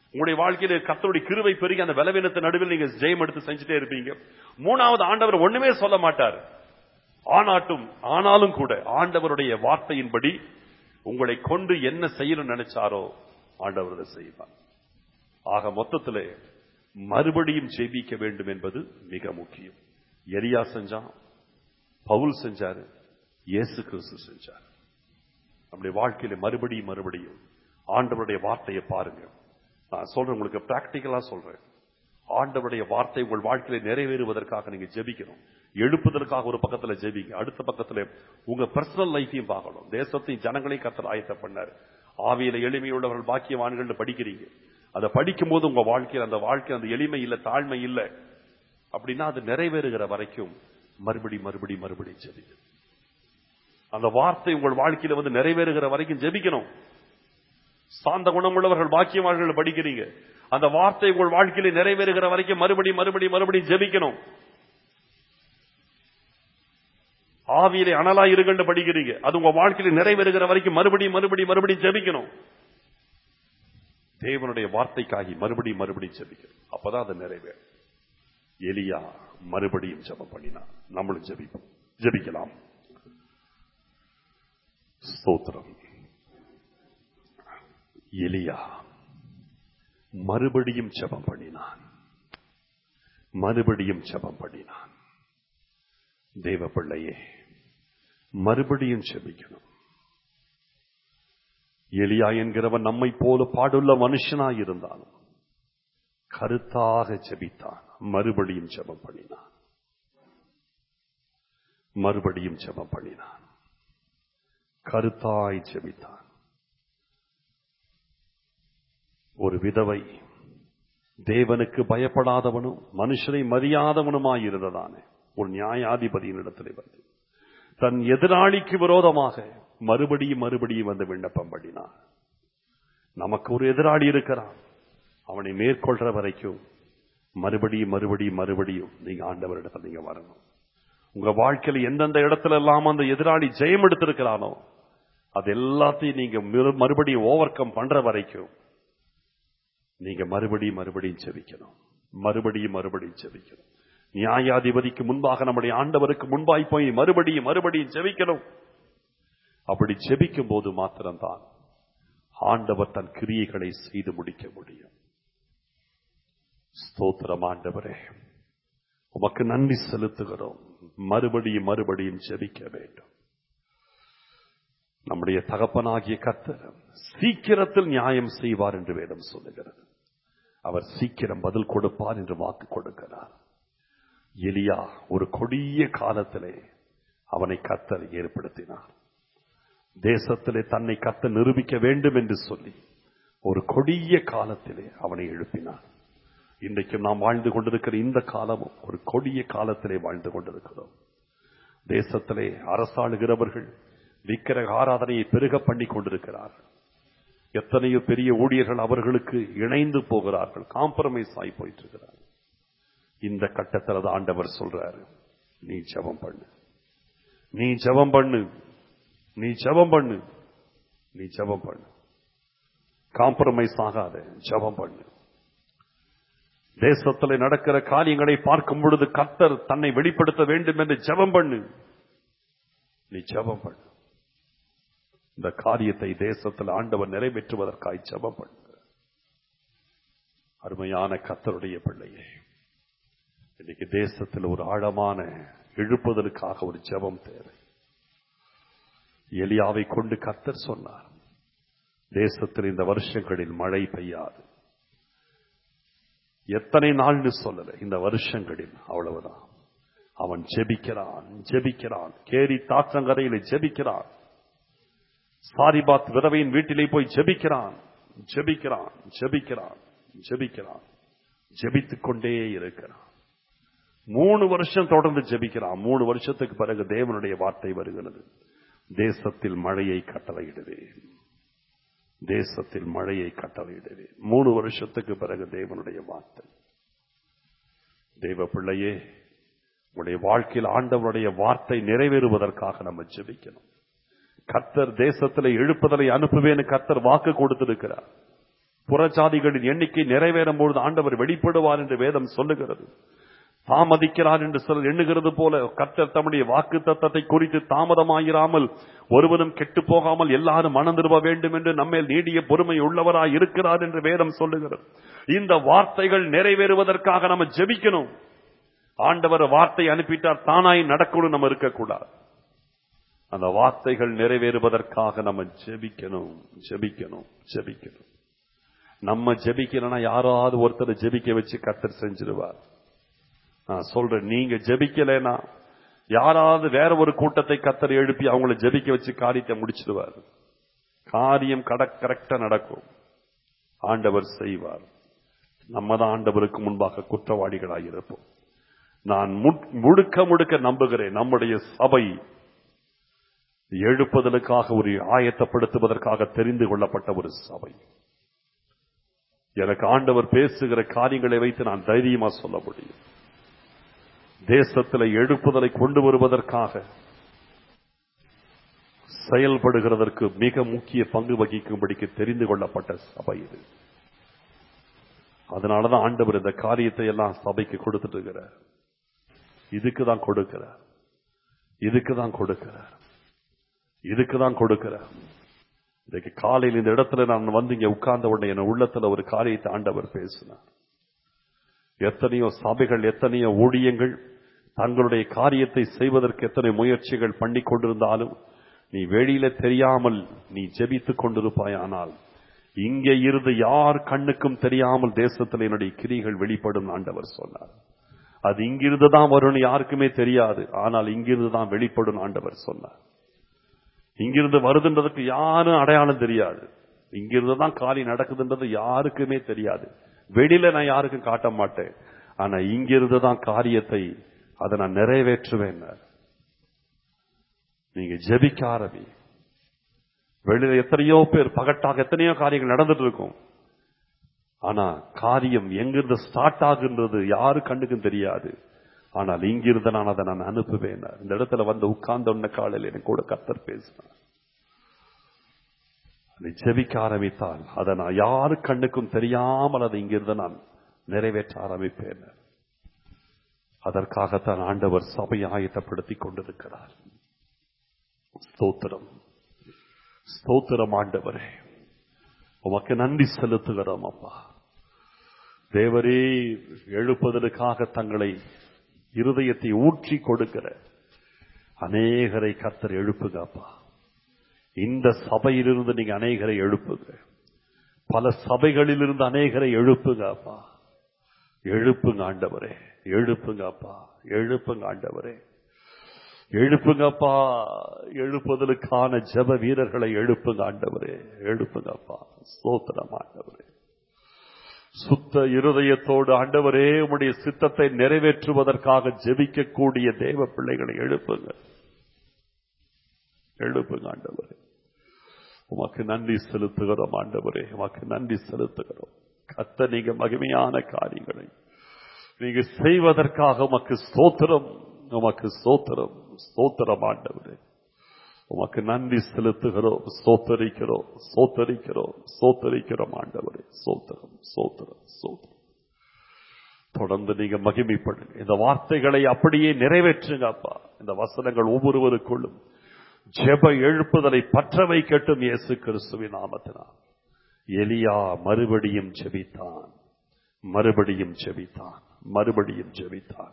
உங்களுடைய வாழ்க்கையில கர்த்தருடைய கிருபை பெருகி அந்த பலவீனத்தின் நடுவில் நீங்க ஜெயம் எடுத்து செஞ்சுட்டே இருப்பீங்க. மூணாவது, ஆண்டவர் ஒண்ணுமே சொல்ல மாட்டார். ஆனாலும் கூட ஆண்டவருடைய வார்த்தையின்படி உங்களை கொண்டு என்ன செய்யணும்னு நினைச்சாரோ ஆண்டவர் அதை செய்வார். ஆக மொத்தத்திலே மறுபடியும் ஜெபிக்க வேண்டும் என்பது மிக முக்கியம். எலியா செஞ்சான், பவுல் செஞ்சாரு, இயேசு கிறிஸ்து செஞ்சார். நம்முடைய வாழ்க்கையில மறுபடியும் ஆண்டவருடைய வார்த்தையை பாருங்க. நான் சொல்றேன், உங்களுக்கு பிராக்டிகலா சொல்றேன். ஆண்டவருடைய வார்த்தை உங்கள் வாழ்க்கையில நிறைவேறுவதற்காக நீங்க ஜெபிக்கணும். எழுப்புதற்காக ஒரு பக்கத்துல ஜெபிங்க, அடுத்த பக்கத்துல உங்க பர்சனல் லைஃபையும் பார்க்கணும். தேசத்தையும் ஜனங்களையும் கர்த்தர் ஆயத்தம் பண்ணார். ஆவியில எளிமையுள்ளவர்கள் பாக்கியவான்கள் படிக்கிறீங்க. அதை படிக்கும் போது உங்க வாழ்க்கையில் அந்த எளிமை இல்ல, தாழ்மை இல்ல அப்படின்னா அது நிறைவேறுகிற வரைக்கும் மறுபடியும் ஜெபிங்க. அந்த வார்த்தை உங்கள் வாழ்க்கையில வந்து நிறைவேறுகிற வரைக்கும் ஜெபிக்கணும். சாந்த குணமுள்ளவர்கள் பாக்கியவான்கள் படிக்கிறீங்க, அந்த வார்த்தை உங்கள் வாழ்க்கையில நிறைவேறுகிற வரைக்கும் மறுபடியும் ஜெபிக்கணும். ஆவியிலே அனலா இருங்கன்னு படிக்கிறீங்க, அது உங்க வாழ்க்கையில நிறைவேறுகிற வரைக்கும் மறுபடியும் ஜெபிக்கணும். தேவனுடைய வார்த்தைக்காகி மறுபடியும் ஜெபிக்கணும். அப்பதான் அது நிறைவேறும். எலியா மறுபடியும் ஜெபம் பண்ணினான். நம்மளும் ஜெபிக்கலாம். ஸ்தோத்திரம். எலியா மறுபடியும் ஜெபம் பண்ணினான். தேவ பிள்ளையே, மறுபடியும் ஜெபிக்கணும். எலியா என்கிறவன் நம்மை போல பாடுள்ள மனுஷனாய் இருந்தாலும் கருத்தாக ஜெபித்தான். மறுபடியும் ஜெபம் பண்ணினான். கருத்தாய் ஜெபித்தான். ஒரு விதவை தேவனுக்கு பயப்படாதவனும் மனுஷரை மதியாதவனுமாயிருந்ததானே ஒரு நியாயாதிபதியின் இடத்திலே வந்து தன் எதிராளிக்கு விரோதமாக மறுபடியும் வந்து விண்ணப்பம் பண்ணினார். நமக்கு ஒரு எதிராளி இருக்கிறான், அவனை மேற்கொள்ற வரைக்கும் மறுபடியும் நீங்க ஆண்டவரிடத்தில் நீங்க வரணும். உங்க வாழ்க்கையில எந்தெந்த இடத்துல எல்லாம் அந்த எதிராளி ஜெயம் எடுத்திருக்கிறானோ அது எல்லாத்தையும் நீங்க மறுபடியும் ஓவர் கம் பண்ற வரைக்கும் நீங்க மறுபடியும் ஜெபிக்கணும். மறுபடியும் ஜெபிக்கணும். நியாயாதிபதிக்கு முன்பாக நம்முடைய ஆண்டவருக்கு முன்பாய் போய் மறுபடியும் ஜெபிக்கணும். அப்படி ஜெபிக்கும் போது மாத்திரம்தான் ஆண்டவர் தன் கிரியைகளை செய்து முடிக்க முடியும். ஸ்தோத்திரம். ஆண்டவரே, உமக்கு நன்றி செலுத்துகிறோம். மறுபடியும் ஜெபிக்க வேண்டும். நம்முடைய தகப்பனாகிய கர்த்தர் சீக்கிரத்தில் நியாயம் செய்வார் என்று வேதம் சொல்லுகிறது. அவர் சீக்கிரம் பதில் கொடுப்பார் என்று வாக்கு கொடுக்கிறார். எலியா ஒரு கொடிய காலத்திலே அவனை கர்த்தர் ஏற்படுத்தினார். தேசத்திலே தன்னை கர்த்தர் நிரூபிக்க வேண்டும் என்று சொல்லி ஒரு கொடிய காலத்திலே அவனை எழுப்பினார். இன்றைக்கும் நாம் வாழ்ந்து கொண்டிருக்கிற இந்த காலமும் ஒரு கொடிய காலத்திலே வாழ்ந்து கொண்டிருக்கிறோம். தேசத்திலே அரசாளுகிறவர்கள் விக்கிரக ஆராதனையை பெருக பண்ணி கொண்டிருக்கிறார்கள். எத்தனையோ பெரிய ஊழியர்கள் அவர்களுக்கு இணைந்து போகிறார்கள், காம்ப்ரமைஸ் ஆகி போயிட்டு இருக்கிறார்கள். இந்த கட்டத்தில் தான் ஆண்டவர் சொல்றாரு, நீ ஜெபம் பண்ணு, காம்ப்ரமைஸ் ஆகாத, ஜெபம் பண்ணு. தேசத்தில் நடக்கிற காரியங்களை பார்க்கும் பொழுது கர்த்தர் தன்னை வெளிப்படுத்த வேண்டும் என்று ஜெபம் பண்ணு. நீ ஜெபம் பண்ணு. இந்த காரியத்தை தேசத்தில் ஆண்டவர் நிறைவேற்றுவதற்காக ஜெபம் பண்ணு. அருமையான கர்த்தருடைய பிள்ளையே, இன்னைக்கு தேசத்தில் ஒரு ஆழமான எழுப்புதலுக்காக ஒரு ஜெபம் தேவை. எலியாவை கொண்டு கர்த்தர் சொன்னார், தேசத்தில் இந்த வருஷங்களில் மழை பெய்யாது. எத்தனை நாள்னு சொல்லல, இந்த வருஷங்களில். அவ்வளவுதான். அவன் ஜெபிக்கிறான். கேரி தாற்றங்கரையில ஜெபிக்கிறான். சாரிபாத் விதவையின் வீட்டிலே போய் ஜெபிக்கிறான். ஜெபித்துக் கொண்டே இருக்கிறான். 3 வருஷம் தொடர்ந்து ஜெபிக்கிறான். 3 வருஷத்துக்கு பிறகு தேவனுடைய வார்த்தை வருகிறது, தேசத்தில் மழையை கட்டளையிடுவேன். 3 வருஷத்துக்கு பிறகு தேவனுடைய வார்த்தை. தேவ பிள்ளையே, உங்களுடைய வாழ்க்கையில் ஆண்டவருடைய வார்த்தை நிறைவேறுவதற்காக நம்ம ஜெபிக்கணும். கர்த்தர் தேசத்தில் எழுப்புதலை அனுப்புவேன்னு கர்த்தர் வாக்கு கொடுத்திருக்கிறார். புறஜாதிகளின் எண்ணிக்கை நிறைவேறும் பொழுது ஆண்டவர் வெளிப்படுவார் என்று வேதம் சொல்லுகிறது. தாமதிக்கிறார் என்று சிலர் எண்ணுகிறது போல கர்த்தர் தம்முடைய வாக்கு தத்தத்தை குறித்து தாமதமாயிராமல் ஒருவனும் கெட்டு போகாமல் எல்லாரும் மனம் திரும்ப வேண்டும் என்று நம்மேல் நீடிய பொறுமை உள்ளவராய் இருக்கிறார் என்று வேதம் சொல்லுகிறது. இந்த வார்த்தைகள் நிறைவேறுவதற்காக நம்ம ஜெபிக்கணும். ஆண்டவர் வார்த்தை அனுப்பிட்டார், தானாய் நடக்கணும் நம்ம இருக்கக்கூடாது. அந்த வார்த்தைகள் நிறைவேறுவதற்காக நம்ம ஜெபிக்கணும், ஜெபிக்கணும், ஜெபிக்கணும். நம்ம ஜெபிக்கணும்னா யாராவது ஒருத்தர் ஜெபிக்க வச்சு கர்த்தர் செஞ்சிருவார். நான் சொல்றேன், நீங்க ஜெபிக்கலைன்னா யாராவது வேற ஒரு கூட்டத்தை கர்த்தர் எழுப்பி அவங்கள ஜெபிக்க வச்சு காரியத்தை முடிச்சிடுவார். காரியம் கரெக்டா நடக்கும். ஆண்டவர் செய்வார். நம்ம தான் ஆண்டவருக்கு முன்பாக குற்றவாளிகளாக இருப்போம். நான் முழுக்க நம்புகிறேன், நம்முடைய சபை எழுப்புதலுக்காக ஒரு ஆயத்தப்படுத்துவதற்காக தெரிந்து கொள்ளப்பட்ட ஒரு சபை. எனக்கு ஆண்டவர் பேசுகிற காரியங்களை வைத்து நான் தைரியமா சொல்ல முடியும். தேசத்தில் எழுப்புதலை கொண்டு வருவதற்காக செயல்படுகிறதற்கு மிக முக்கிய பங்கு வகிக்கும்படிக்கு தெரிந்து கொள்ளப்பட்ட சபை இது. அதனாலதான் ஆண்டவர் இந்த காரியத்தை எல்லாம் சபைக்கு கொடுத்துட்டு இருக்கிறார். இதுக்குதான் கொடுக்கிறார், இதுக்குதான் கொடுக்கிறார், இதுக்குதான் கொடுக்கிறார். இன்னைக்கு காலையில் இந்த இடத்துல நான் வந்து இங்க உட்கார்ந்த உடனே என் உள்ளத்துல ஒரு காரியத்தை ஆண்டவர் பேசினார். எத்தனையோ சபைகள், எத்தனையோ ஊழியங்கள் தங்களுடைய காரியத்தை செய்வதற்கு எத்தனை முயற்சிகள் பண்ணி கொண்டிருந்தாலும் நீ வெளியில தெரியாமல் நீ ஜெபித்துக் கொண்டிருப்பாய். ஆனால் இங்கே இருந்து யார் கண்ணுக்கும் தெரியாமல் தேசத்தில் என்னுடைய கிரிகள் வெளிப்படும் ஆண்டவர் சொன்னார். அது இங்கிருந்து தான் வரும்னு யாருக்குமே தெரியாது, ஆனால் இங்கிருந்து தான் வெளிப்படும் ஆண்டவர் சொன்னார். இங்கிருந்து வருதுன்றதுக்கு யாரும் அடையாளம் தெரியாது. இங்கிருந்து தான் காரியம் நடக்குதுன்றது யாருக்குமே தெரியாது. வெளியில நான் யாருக்கும் காட்ட மாட்டேன். ஆனா இங்கிருந்து தான் காரியத்தை அதை நான் நிறைவேற்றுவேன். நீங்க ஜெபிக்க ஆரம்பி. வெளியில எத்தனையோ பேர் பகட்டாக எத்தனையோ காரியங்கள் நடந்துட்டு இருக்கும். ஆனா காரியம் எங்கிருந்து ஸ்டார்ட் ஆகுன்றது யாரு கண்ணுக்கும் தெரியாது. ஆனால் இங்கிருந்து நான் அதை நான் அனுப்புவேன். இந்த இடத்துல வந்து உட்கார்ந்த உடனே காலையில் எனக்கு கூட கர்த்தர் பேசினார். அதை ஜெபிக்க ஆரம்பித்தால் அதை நான் யாரு கண்ணுக்கும் தெரியாமல் அதை இங்கிருந்து நான் நிறைவேற்ற ஆரம்பிப்பேன். அதற்காகத்தான் ஆண்டவர் சபையை ஆயத்தப்படுத்திக் கொண்டிருக்கிறார். ஸ்தோத்திரம், ஸ்தோத்திரம். ஆண்டவரே உமக்கு நன்றி செலுத்துகிறோம். அப்பா தேவரே, எழுப்புதலுக்காக தங்களை இருதயத்தை ஊற்றி கொடுக்கிற அநேகரை கர்த்தர் எழுப்புங்க. அப்பா இந்த சபையிலிருந்து நீங்க அநேகரை எழுப்புங்க. பல சபைகளிலிருந்து அநேகரை எழுப்புங்க. அப்பா எழுப்புங்க ஆண்டவரே, எழுப்புங்க அப்பா, எழுப்புங்க ஆண்டவரே, எழுப்புங்கப்பா. எழுப்புதலுக்கான ஜெப வீரர்களை எழுப்புங்க ஆண்டவரே, எழுப்புங்கப்பா. ஸ்தோத்திரம் ஆண்டவரே. சுத்த இருதயத்தோடு ஆண்டவரே உம்முடைய சித்தத்தை நிறைவேற்றுவதற்காக ஜெபிக்கக்கூடிய தேவ பிள்ளைகளை எழுப்புங்க, எழுப்புங்க ஆண்டவரே. உமக்கு நன்றி செலுத்துகிறோம் ஆண்டவரே, உமக்கு நன்றி செலுத்துகிறோம். கர்த்தர் நீங்க மகிமையான காரியங்களை நீங்க செய்வதற்காக உமக்கு ஸ்தோத்திரம், உமக்கு ஸ்தோத்திரம், ஸ்தோத்திரம் ஆண்டவரே. உமக்கு நன்றி செலுத்துகிறோம், ஸ்தோத்தரிக்கிறோம், ஸ்தோத்தரிக்கிறோம், ஸ்தோத்தரிக்கிறோம் ஆண்டவரே. ஸ்தோத்திரம், ஸ்தோத்திரம், ஸ்தோத்திரம். தொடர்ந்து நீங்க மகிமைப்படுங்க. இந்த வார்த்தைகளை அப்படியே நிறைவேற்றுங்க அப்பா. இந்த வசனங்கள் ஒவ்வொருவருக்குள்ளும் ஜெப எழுப்புதலை பற்ற வைக்கட்டும் இயேசு கிறிஸ்துவின் நாமத்தினால். எலியா மறுபடியும் ஜெபித்தான், மறுபடியும் ஜெபித்தான், மறுபடியும் ஜெபித்தான்.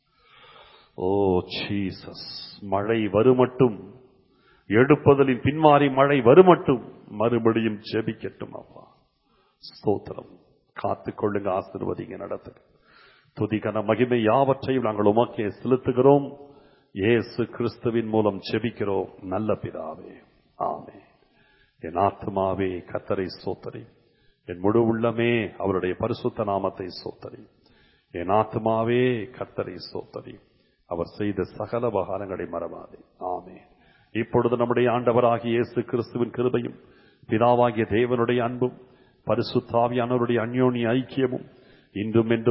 ஓ ஜீசஸ், மழை வருமட்டும், எழுப்புதலின் பின்மாறி மழை வருமட்டும் மறுபடியும் ஜெபிக்கட்டும் அப்பா. ஸ்தோத்திரம். காத்துக்கொள்ளுங்க, ஆசீர்வதிங்க, நடத்துங்க. துதிகன மகிமை யாவற்றையும் நாங்கள் உமக்கே செலுத்துகிறோம். இயேசு கிறிஸ்துவின் மூலம் ஜெபிக்கிறோம் நல்ல பிதாவே, ஆமென். என் ஆத்துமாவே கர்த்தரை ஸ்தோத்திரி, என் முழு உள்ளமே அவருடைய பரிசுத்த நாமத்தை ஸ்தோத்திரி. என் ஆத்துமாவே கர்த்தரை ஸ்தோத்திரி, அவர் செய்த சகல உபகாரங்களை மறவாதே. ஆமென். இப்பொழுது நம்முடைய ஆண்டவராகிய இயேசு கிறிஸ்துவின் கிருபையும் பிதாவாகிய தேவனுடைய அன்பும் பரிசுத்த ஆவியானவருடைய அந்யோன்ய ஐக்கியமும் இன்றும் என்றும்